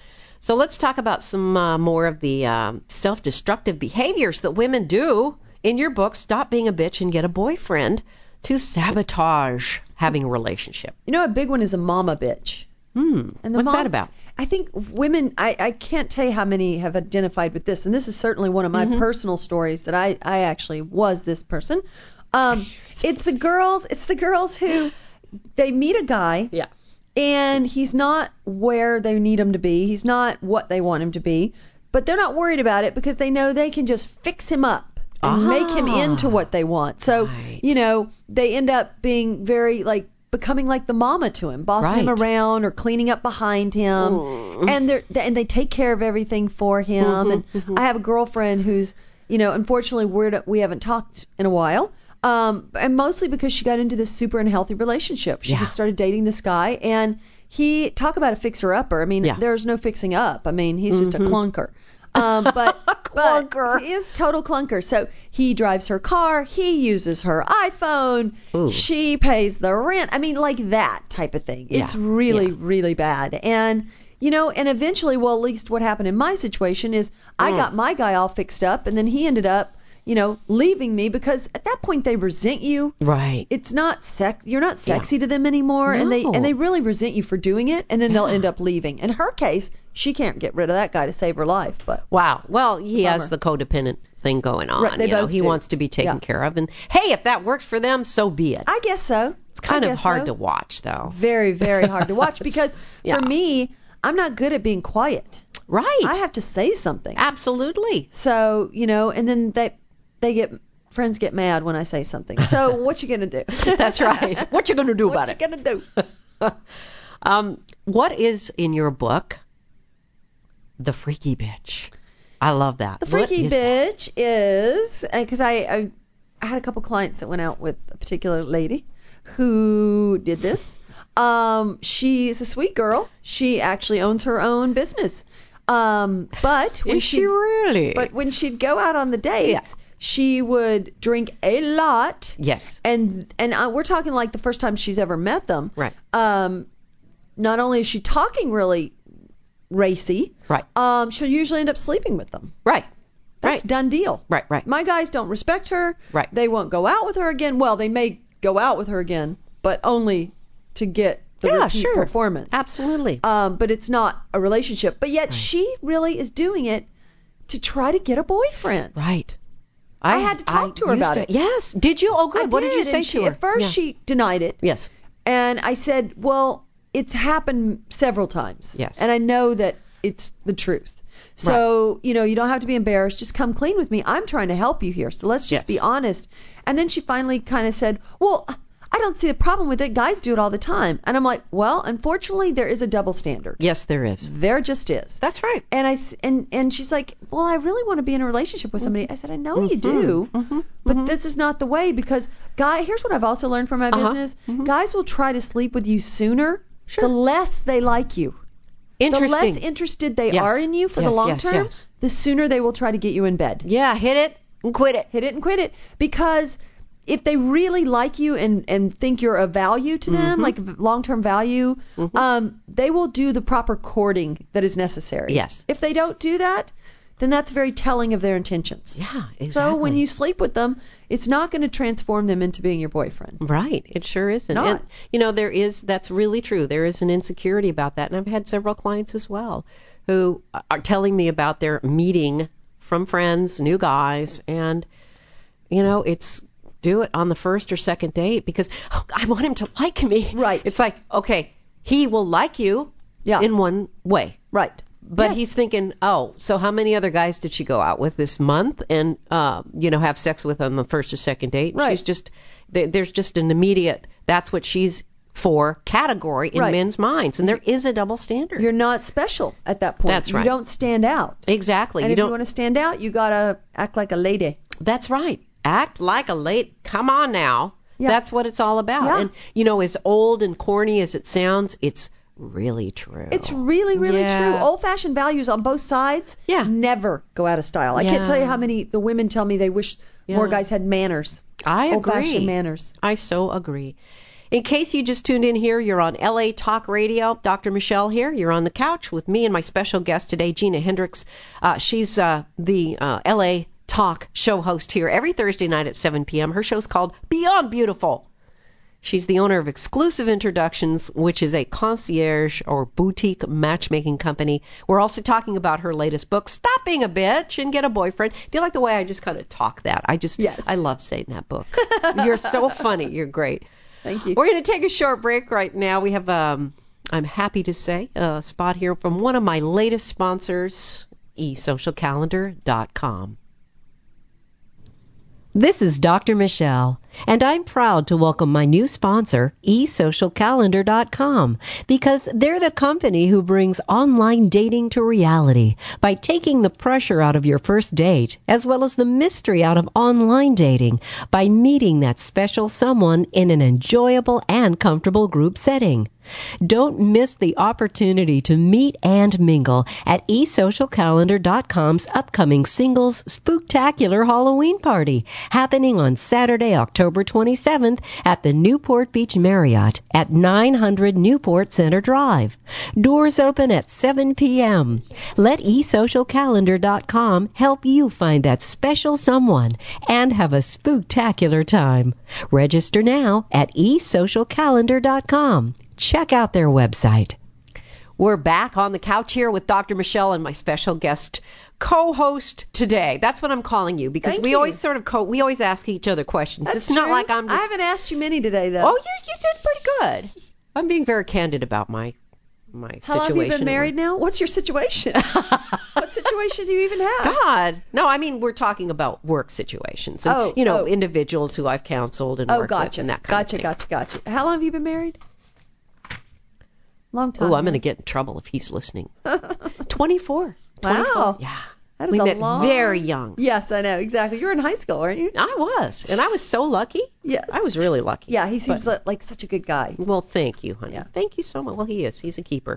B: So let's talk about some uh, more of the um, self-destructive behaviors that women do. In your book, Stop Being a Bitch and Get a Boyfriend, to sabotage having a relationship.
C: You know, a big one is a mama bitch.
B: Hmm.
C: And the
B: What's
C: mom-
B: that about?
C: I think women, I, I can't tell you how many have identified with this, and this is certainly one of my
B: Mm-hmm.
C: personal stories that I, I actually was this person. Um, it's the girls, it's the girls who, they meet a guy,
B: Yeah.
C: and he's not where they need him to be. He's not what they want him to be, but they're not worried about it because they know they can just fix him up and
B: Ah.
C: make him into what they want. So,
B: Right.
C: you know, they end up being very, like, becoming like the mama to him, bossing him
B: Right.
C: around or cleaning up behind him,
B: Mm.
C: and they are and they take care of everything for him.
B: Mm-hmm,
C: and I have a girlfriend who's, you know, unfortunately we're we haven't talked in a while, um, and mostly because she got into this super unhealthy relationship. She
B: Yeah.
C: just started dating this guy, and he talk about a fixer upper. I mean,
B: Yeah.
C: there's no fixing up. I mean, he's just
B: Mhm.
C: a clunker. Um, but,
B: Clunker.
C: but he is total clunker. So he drives her car, he uses her iPhone,
B: Ooh.
C: she pays the rent. I mean, like that type of thing. It's
B: Yeah.
C: really,
B: Yeah.
C: really bad. And, you know, and eventually, well, at least what happened in my situation is I
B: Mm.
C: got my guy all fixed up, and then he ended up, you know, leaving me because at that point they resent you.
B: Right.
C: It's not sex. You're not sexy to them anymore, and they
B: No.
C: and they really resent you for doing it, and then they'll
B: Yeah.
C: end up leaving. In her case, she can't get rid of that guy to save her life, but
B: Wow. Well, he
C: Bummer.
B: has the codependent thing going on.
C: Right, they
B: you know,
C: both
B: he
C: do.
B: wants to be taken
C: Yeah.
B: care of, and hey, if that works for them, so be it.
C: I guess so.
B: It's kind
C: I
B: of
C: guess
B: hard
C: so.
B: to watch, though.
C: Very, very hard to watch because
B: Yeah.
C: for me, I'm not good at being quiet.
B: Right.
C: I have to say something.
B: Absolutely.
C: So, you know, and then they they get friends get mad when I say something. So what you gonna do?
B: That's right. What you gonna do about
C: what
B: it?
C: you gonna do?
B: Um, what is in your book the freaky bitch? I love that.
C: The
B: What
C: freaky
B: is that?
C: bitch is because I, I I had a couple clients that went out with a particular lady who did this. Um, she's a sweet girl. She actually owns her own business. Um, but when
B: Is she really?
C: But when she'd go out on the dates,
B: Yeah.
C: she would drink a lot.
B: Yes.
C: And and uh, we're talking like the first time she's ever met them.
B: Right.
C: Um, not only is she talking really racy,
B: Right.
C: um, she'll usually end up sleeping with them.
B: Right.
C: That's
B: Right.
C: done deal.
B: Right. Right.
C: My guys don't respect her.
B: Right.
C: They won't go out with her again. Well, they may go out with her again, but only to get the
B: Yeah,
C: repeat
B: sure.
C: performance.
B: Absolutely.
C: Um, but it's not a relationship. But yet
B: Right.
C: she really is doing it to try to get a boyfriend.
B: Right.
C: I had to talk to her
B: used
C: about
B: to-
C: it.
B: Yes. Did you? Oh, good.
C: I
B: What did you
C: and
B: say
C: she,
B: to her?
C: At first
B: Yeah.
C: she denied it.
B: Yes.
C: And I said, well, it's happened several times.
B: Yes.
C: And I know that it's the truth. So, you know, you don't have to be embarrassed. Just come clean with me. I'm trying to help you here. So let's just
B: Yes.
C: be honest. And then she finally kind of said, well, I don't see the problem with it. Guys do it all the time. And I'm like, well, unfortunately, there is a double standard.
B: Yes, there is.
C: There just is.
B: That's right.
C: And I s- and and she's like, well, I really want to be in a relationship with somebody. I said, I know you do,
B: Mhm.
C: but
B: Mhm.
C: this is not the way because guy. Here's what I've also learned from my
B: Uh-huh.
C: business:
B: Mhm.
C: guys will try to sleep with you sooner,
B: Sure.
C: the less they like you. The
B: Interesting.
C: less interested they
B: Yes.
C: are in you for the
B: Yes,
C: long
B: yes,
C: term,
B: yes.
C: the sooner they will try to get you in bed.
B: Yeah, hit it and quit it.
C: Hit it and quit it. Because if they really like you and, and think you're a value to them,
B: Mhm.
C: like long-term value,
B: Mhm.
C: um, they will do the proper courting that is necessary.
B: Yes.
C: If they don't do that, then that's very telling of their intentions.
B: Yeah, exactly.
C: So when you sleep with them, it's not going to transform them into being your boyfriend.
B: Right, it sure isn't.
C: Not.
B: And you know, there is that's really true. There is an insecurity about that, and I've had several clients as well who are telling me about their meeting from friends, new guys, and you know, it's do it on the first or second date because oh, I want him to like me.
C: Right.
B: It's like, okay, he will like you
C: Yeah.
B: in one way.
C: Right.
B: But
C: Yes.
B: he's thinking, oh, so how many other guys did she go out with this month and, uh, you know, have sex with on the first or second date?
C: Right.
B: She's just, there- there's just an immediate, that's what she's for category in
C: Right.
B: men's minds. And there is a double standard.
C: You're not special at that point.
B: That's right.
C: You don't stand out.
B: Exactly.
C: And
B: you
C: if
B: don't.
C: you want to stand out, you gotta act like a lady.
B: That's right. Act like a late. Come on now.
C: Yeah.
B: That's what it's all about.
C: Yeah.
B: And, you know, as old and corny as it sounds, it's really true.
C: It's really, really
B: Yeah.
C: true. Old-fashioned values on both sides
B: Yeah.
C: never go out of style. I
B: Yeah.
C: can't tell you how many the women tell me they wish more
B: Yeah.
C: guys had manners.
B: I agree.
C: Old-fashioned manners.
B: I so agree. In case you just tuned in here, you're on L A Talk Radio. Doctor Michelle here. You're on the couch with me and my special guest today, Gina Hendricks. Uh, she's uh, the uh, L A Talk show host here every Thursday night at seven p.m. Her show's called Beyond Beautiful. She's the owner of Exclusive Introductions, which is a concierge or boutique matchmaking company. We're also talking about her latest book, Stop Being a Bitch and Get a Boyfriend. Do you like the way I just kind of talk that? I just,
C: Yes.
B: I love saying that book. You're so funny. You're great.
C: Thank you.
B: We're going to take a short break right now. We have, um, I'm happy to say, a spot here from one of my latest sponsors, e social calendar dot com. This is Doctor Michelle, and I'm proud to welcome my new sponsor, e social calendar dot com, because they're the company who brings online dating to reality by taking the pressure out of your first date, as well as the mystery out of online dating, by meeting that special someone in an enjoyable and comfortable group setting. Don't miss the opportunity to meet and mingle at e social calendar dot com's upcoming Singles Spooktacular Halloween Party, happening on Saturday, October twenty-seventh at the Newport Beach Marriott at nine hundred Newport Center Drive. Doors open at seven p.m. Let e social calendar dot com help you find that special someone and have a spooktacular time. Register now at e social calendar dot com. Check out their website. We're back on the couch here with Doctor Michelle and my special guest co-host today. That's what I'm calling you because
C: Thank
B: we
C: you.
B: always sort of co- we always ask each other questions.
C: That's
B: it's not
C: true.
B: like I'm just
C: I haven't asked you many today, though.
B: Oh, you you did pretty good. I'm being very candid about my my
C: How long
B: situation.
C: have you been married now? What's your situation? What situation do you even have?
B: God. No, I mean we're talking about work situations and
C: Oh,
B: you know,
C: oh.
B: individuals who I've counseled and
C: Oh,
B: worked
C: gotcha.
B: with and that kind
C: gotcha,
B: of thing.
C: gotcha, gotcha. How long have you been married? Long time.
B: Oh, I'm going to get in trouble if he's listening. twenty-four.
C: Wow.
B: twenty-four. Yeah.
C: That is
B: we
C: a
B: met
C: long...
B: very young.
C: Yes, I know, exactly. You were in high school, weren't you?
B: I was, and I was so lucky.
C: Yes.
B: I was really lucky.
C: Yeah, he seems
B: But-
C: like, like such a good guy.
B: Well, thank you, honey.
C: Yeah.
B: Thank you so much. Well, he is. He's a keeper.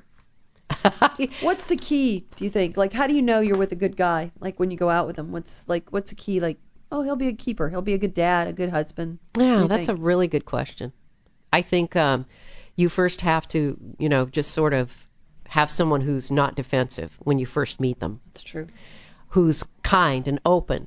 C: What's the key, do you think? Like, how do you know you're with a good guy? Like, when you go out with him, what's like, what's the key? Like, oh, he'll be a keeper. He'll be a good dad, a good husband. What do
B: Yeah,
C: you
B: that's
C: think?
B: a really good question. I think um, you first have to, you know, just sort of have someone who's not defensive when you first meet them,
C: That's true.
B: who's kind and open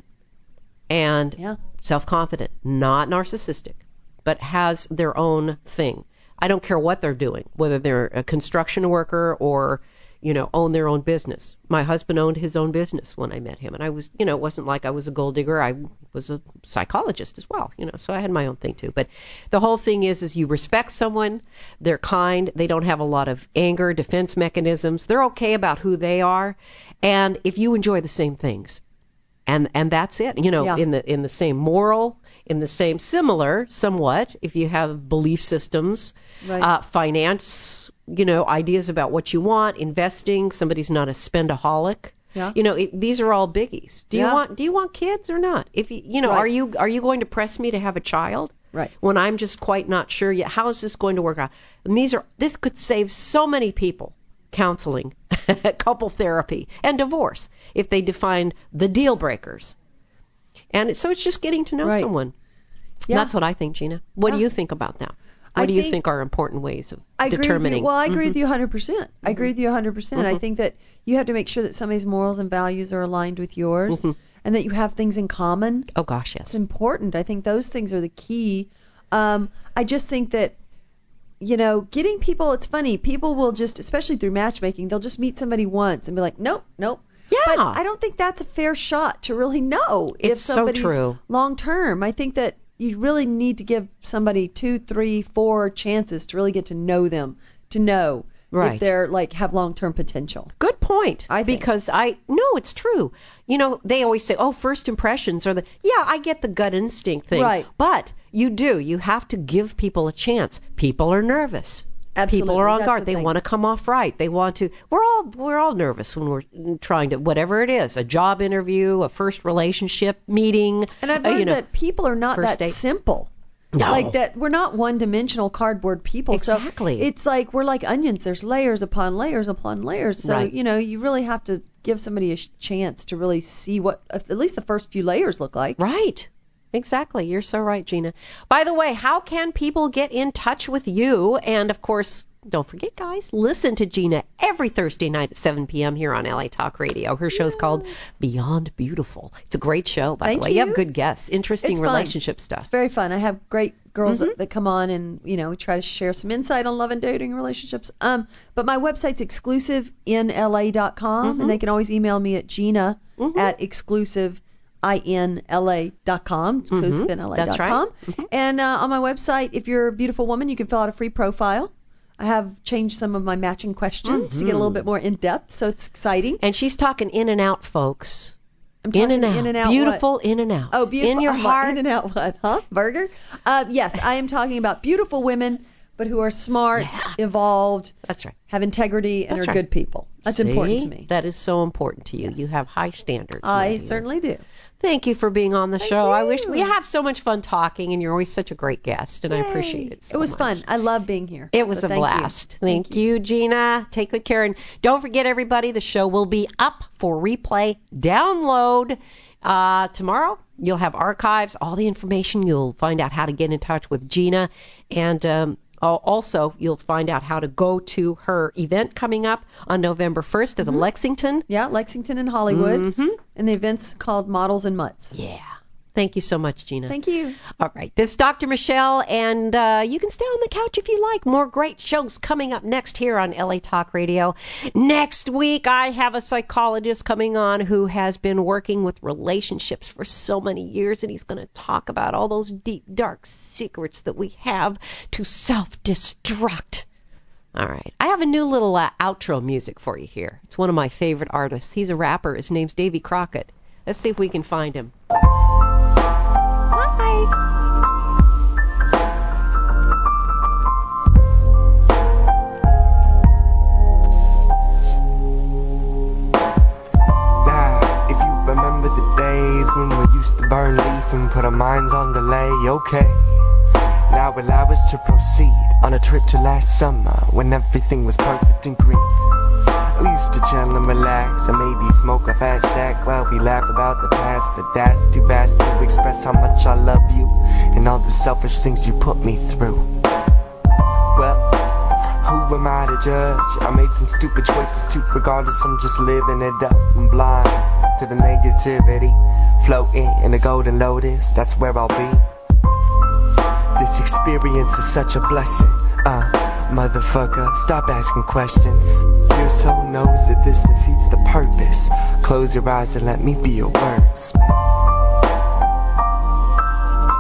B: and
C: Yeah.
B: self-confident, not narcissistic, but has their own thing. I don't care what they're doing, whether they're a construction worker or, you know, own their own business. My husband owned his own business when I met him, and I was, you know, it wasn't like I was a gold digger. I was a psychologist as well, you know, so I had my own thing too. But the whole thing is, is you respect someone, they're kind, they don't have a lot of anger, defense mechanisms, they're okay about who they are, and if you enjoy the same things, and and that's it, you know,
C: Yeah.
B: in the in the same moral, in the same similar, somewhat, if you have belief systems,
C: Right.
B: uh, finance, you know, ideas about what you want, investing. Somebody's not a spendaholic.
C: Yeah.
B: You know, it, these are all biggies. Do you
C: Yeah.
B: want do you want kids or not? If you you know,
C: Right.
B: are you are you going to press me to have a child?
C: Right.
B: When I'm just quite not sure yet. How is this going to work out? And these are this could save so many people counseling, couple therapy, and divorce if they define the deal breakers. And it, so it's just getting to know
C: Right.
B: someone.
C: Yeah.
B: That's what I think, Gina. What do
C: Yeah.
B: you think about that? What
C: I
B: do you
C: think-
B: think are important ways of
C: I agree with you.
B: determining?
C: Well, I agree
B: Mhm.
C: with you one hundred percent. I agree with you one hundred percent. I
B: Mhm.
C: think that you have to make sure that somebody's morals and values are aligned with yours
B: Mhm.
C: and that you have things in common.
B: Oh gosh, yes.
C: It's important. I think those things are the key. Um, I just think that, you know, getting people, it's funny, people will just, especially through matchmaking, they'll just meet somebody once and be like, nope, nope.
B: Yeah.
C: But I don't think that's a fair shot to really know if
B: It's so
C: somebody's
B: true.
C: long term. I think that you really need to give somebody two, three, four chances to really get to know them, to know.
B: Right.
C: if they're like have long-term potential.
B: Good point.
C: I think.
B: Because I no, it's true. You know, they always say, "Oh, first impressions are the." Yeah, I get the gut instinct thing.
C: Right.
B: But you do. You have to give people a chance. People are nervous.
C: Absolutely.
B: People are on
C: That's
B: guard.
C: the
B: They
C: thing.
B: want to come off right. They want to. We're all we're all nervous when we're trying to whatever it is, a job interview, a first relationship meeting.
C: And I've
B: uh,
C: learned
B: you know,
C: that people are not
B: first
C: that
B: date.
C: simple.
B: No.
C: Like that, we're not one-dimensional cardboard people.
B: Exactly.
C: So it's like we're like onions. There's layers upon layers upon layers. So
B: Right.
C: you know, you really have to give somebody a sh- chance to really see what at least the first few layers look like.
B: Right. Exactly. You're so right, Gina. By the way, how can people get in touch with you? And of course, don't forget, guys, listen to Gina every Thursday night at seven p.m. here on L A Talk Radio. Her show's called Beyond Beautiful. It's a great show, by
C: Thank
B: the way. You have
C: you.
B: good guests, interesting
C: It's fun.
B: relationship stuff.
C: It's very fun. I have great girls
B: Mm-hmm.
C: that, that come on and, you know, we try to share some insight on love and dating and relationships. Um, but my website's exclusive in L A dot com,
B: Mm-hmm.
C: and they can always email me at Gina at exclusive in L A dot com, exclusive in L A dot com.
B: That's right. Mm-hmm.
C: And uh, on my website, if you're a beautiful woman, you can fill out a free profile. I have changed some of my matching questions to get a little bit more in depth, so it's exciting.
B: And she's talking in and out, folks.
C: I'm
B: In and,
C: talking
B: out.
C: in and out
B: Beautiful
C: what?
B: in and out.
C: Oh, beautiful.
B: In your
C: I'm
B: heart.
C: like, in and out what? Huh? Burger? Uh, yes, I am talking about beautiful women, but who are smart,
B: Yeah.
C: evolved,
B: That's right.
C: have integrity, and
B: That's
C: are
B: right.
C: good people. That's
B: See?
C: important to me.
B: That is so important to you.
C: Yes.
B: You have high standards. my
C: I
B: dear.
C: certainly do.
B: Thank you for being on the
C: Thank
B: show. I wish
C: you.
B: we have so much fun talking, and you're always such a great guest, and I
C: Yay.
B: appreciate it so
C: It was
B: much.
C: fun. I love being here.
B: It was
C: So
B: a
C: thank you.
B: blast. Thank, you. Gina. Take good care. And don't forget, everybody, the show will be up for replay download uh, tomorrow. You'll have archives, all the information. You'll find out how to get in touch with Gina. And um, al- also, you'll find out how to go to her event coming up on November first at the Lexington.
C: Yeah, Lexington and Hollywood.
B: Mhm.
C: And the event's called Models and Mutts.
B: Yeah. Thank you so much, Gina.
C: Thank you.
B: All right, this is Doctor Michelle, and uh, you can stay on the couch if you like. More great shows coming up next here on L A Talk Radio. Next week, I have a psychologist coming on who has been working with relationships for so many years, and he's going to talk about all those deep, dark secrets that we have to self-destruct. All right, I have a new little uh, outro music for you here. It's one of my favorite artists. He's a rapper. His name's Davy Crockett. Let's see if we can find him.
D: Now, if you remember the days when we used to burn leaf and put our minds on delay, okay. Now allow us to proceed on a trip to last summer when everything was perfect and green. We used to chill and relax and maybe smoke a fat stack while we laugh about the past, but that's too fast to express how much I love you and all the selfish things you put me through. Well, who am I to judge? I made some stupid choices too. Regardless, I'm just living it up. I'm blind to the negativity, floating in a golden lotus. That's where I'll be. This experience is such a blessing. Uh, motherfucker, stop asking questions. Your soul knows that this defeats the purpose. Close your eyes and let me be your words.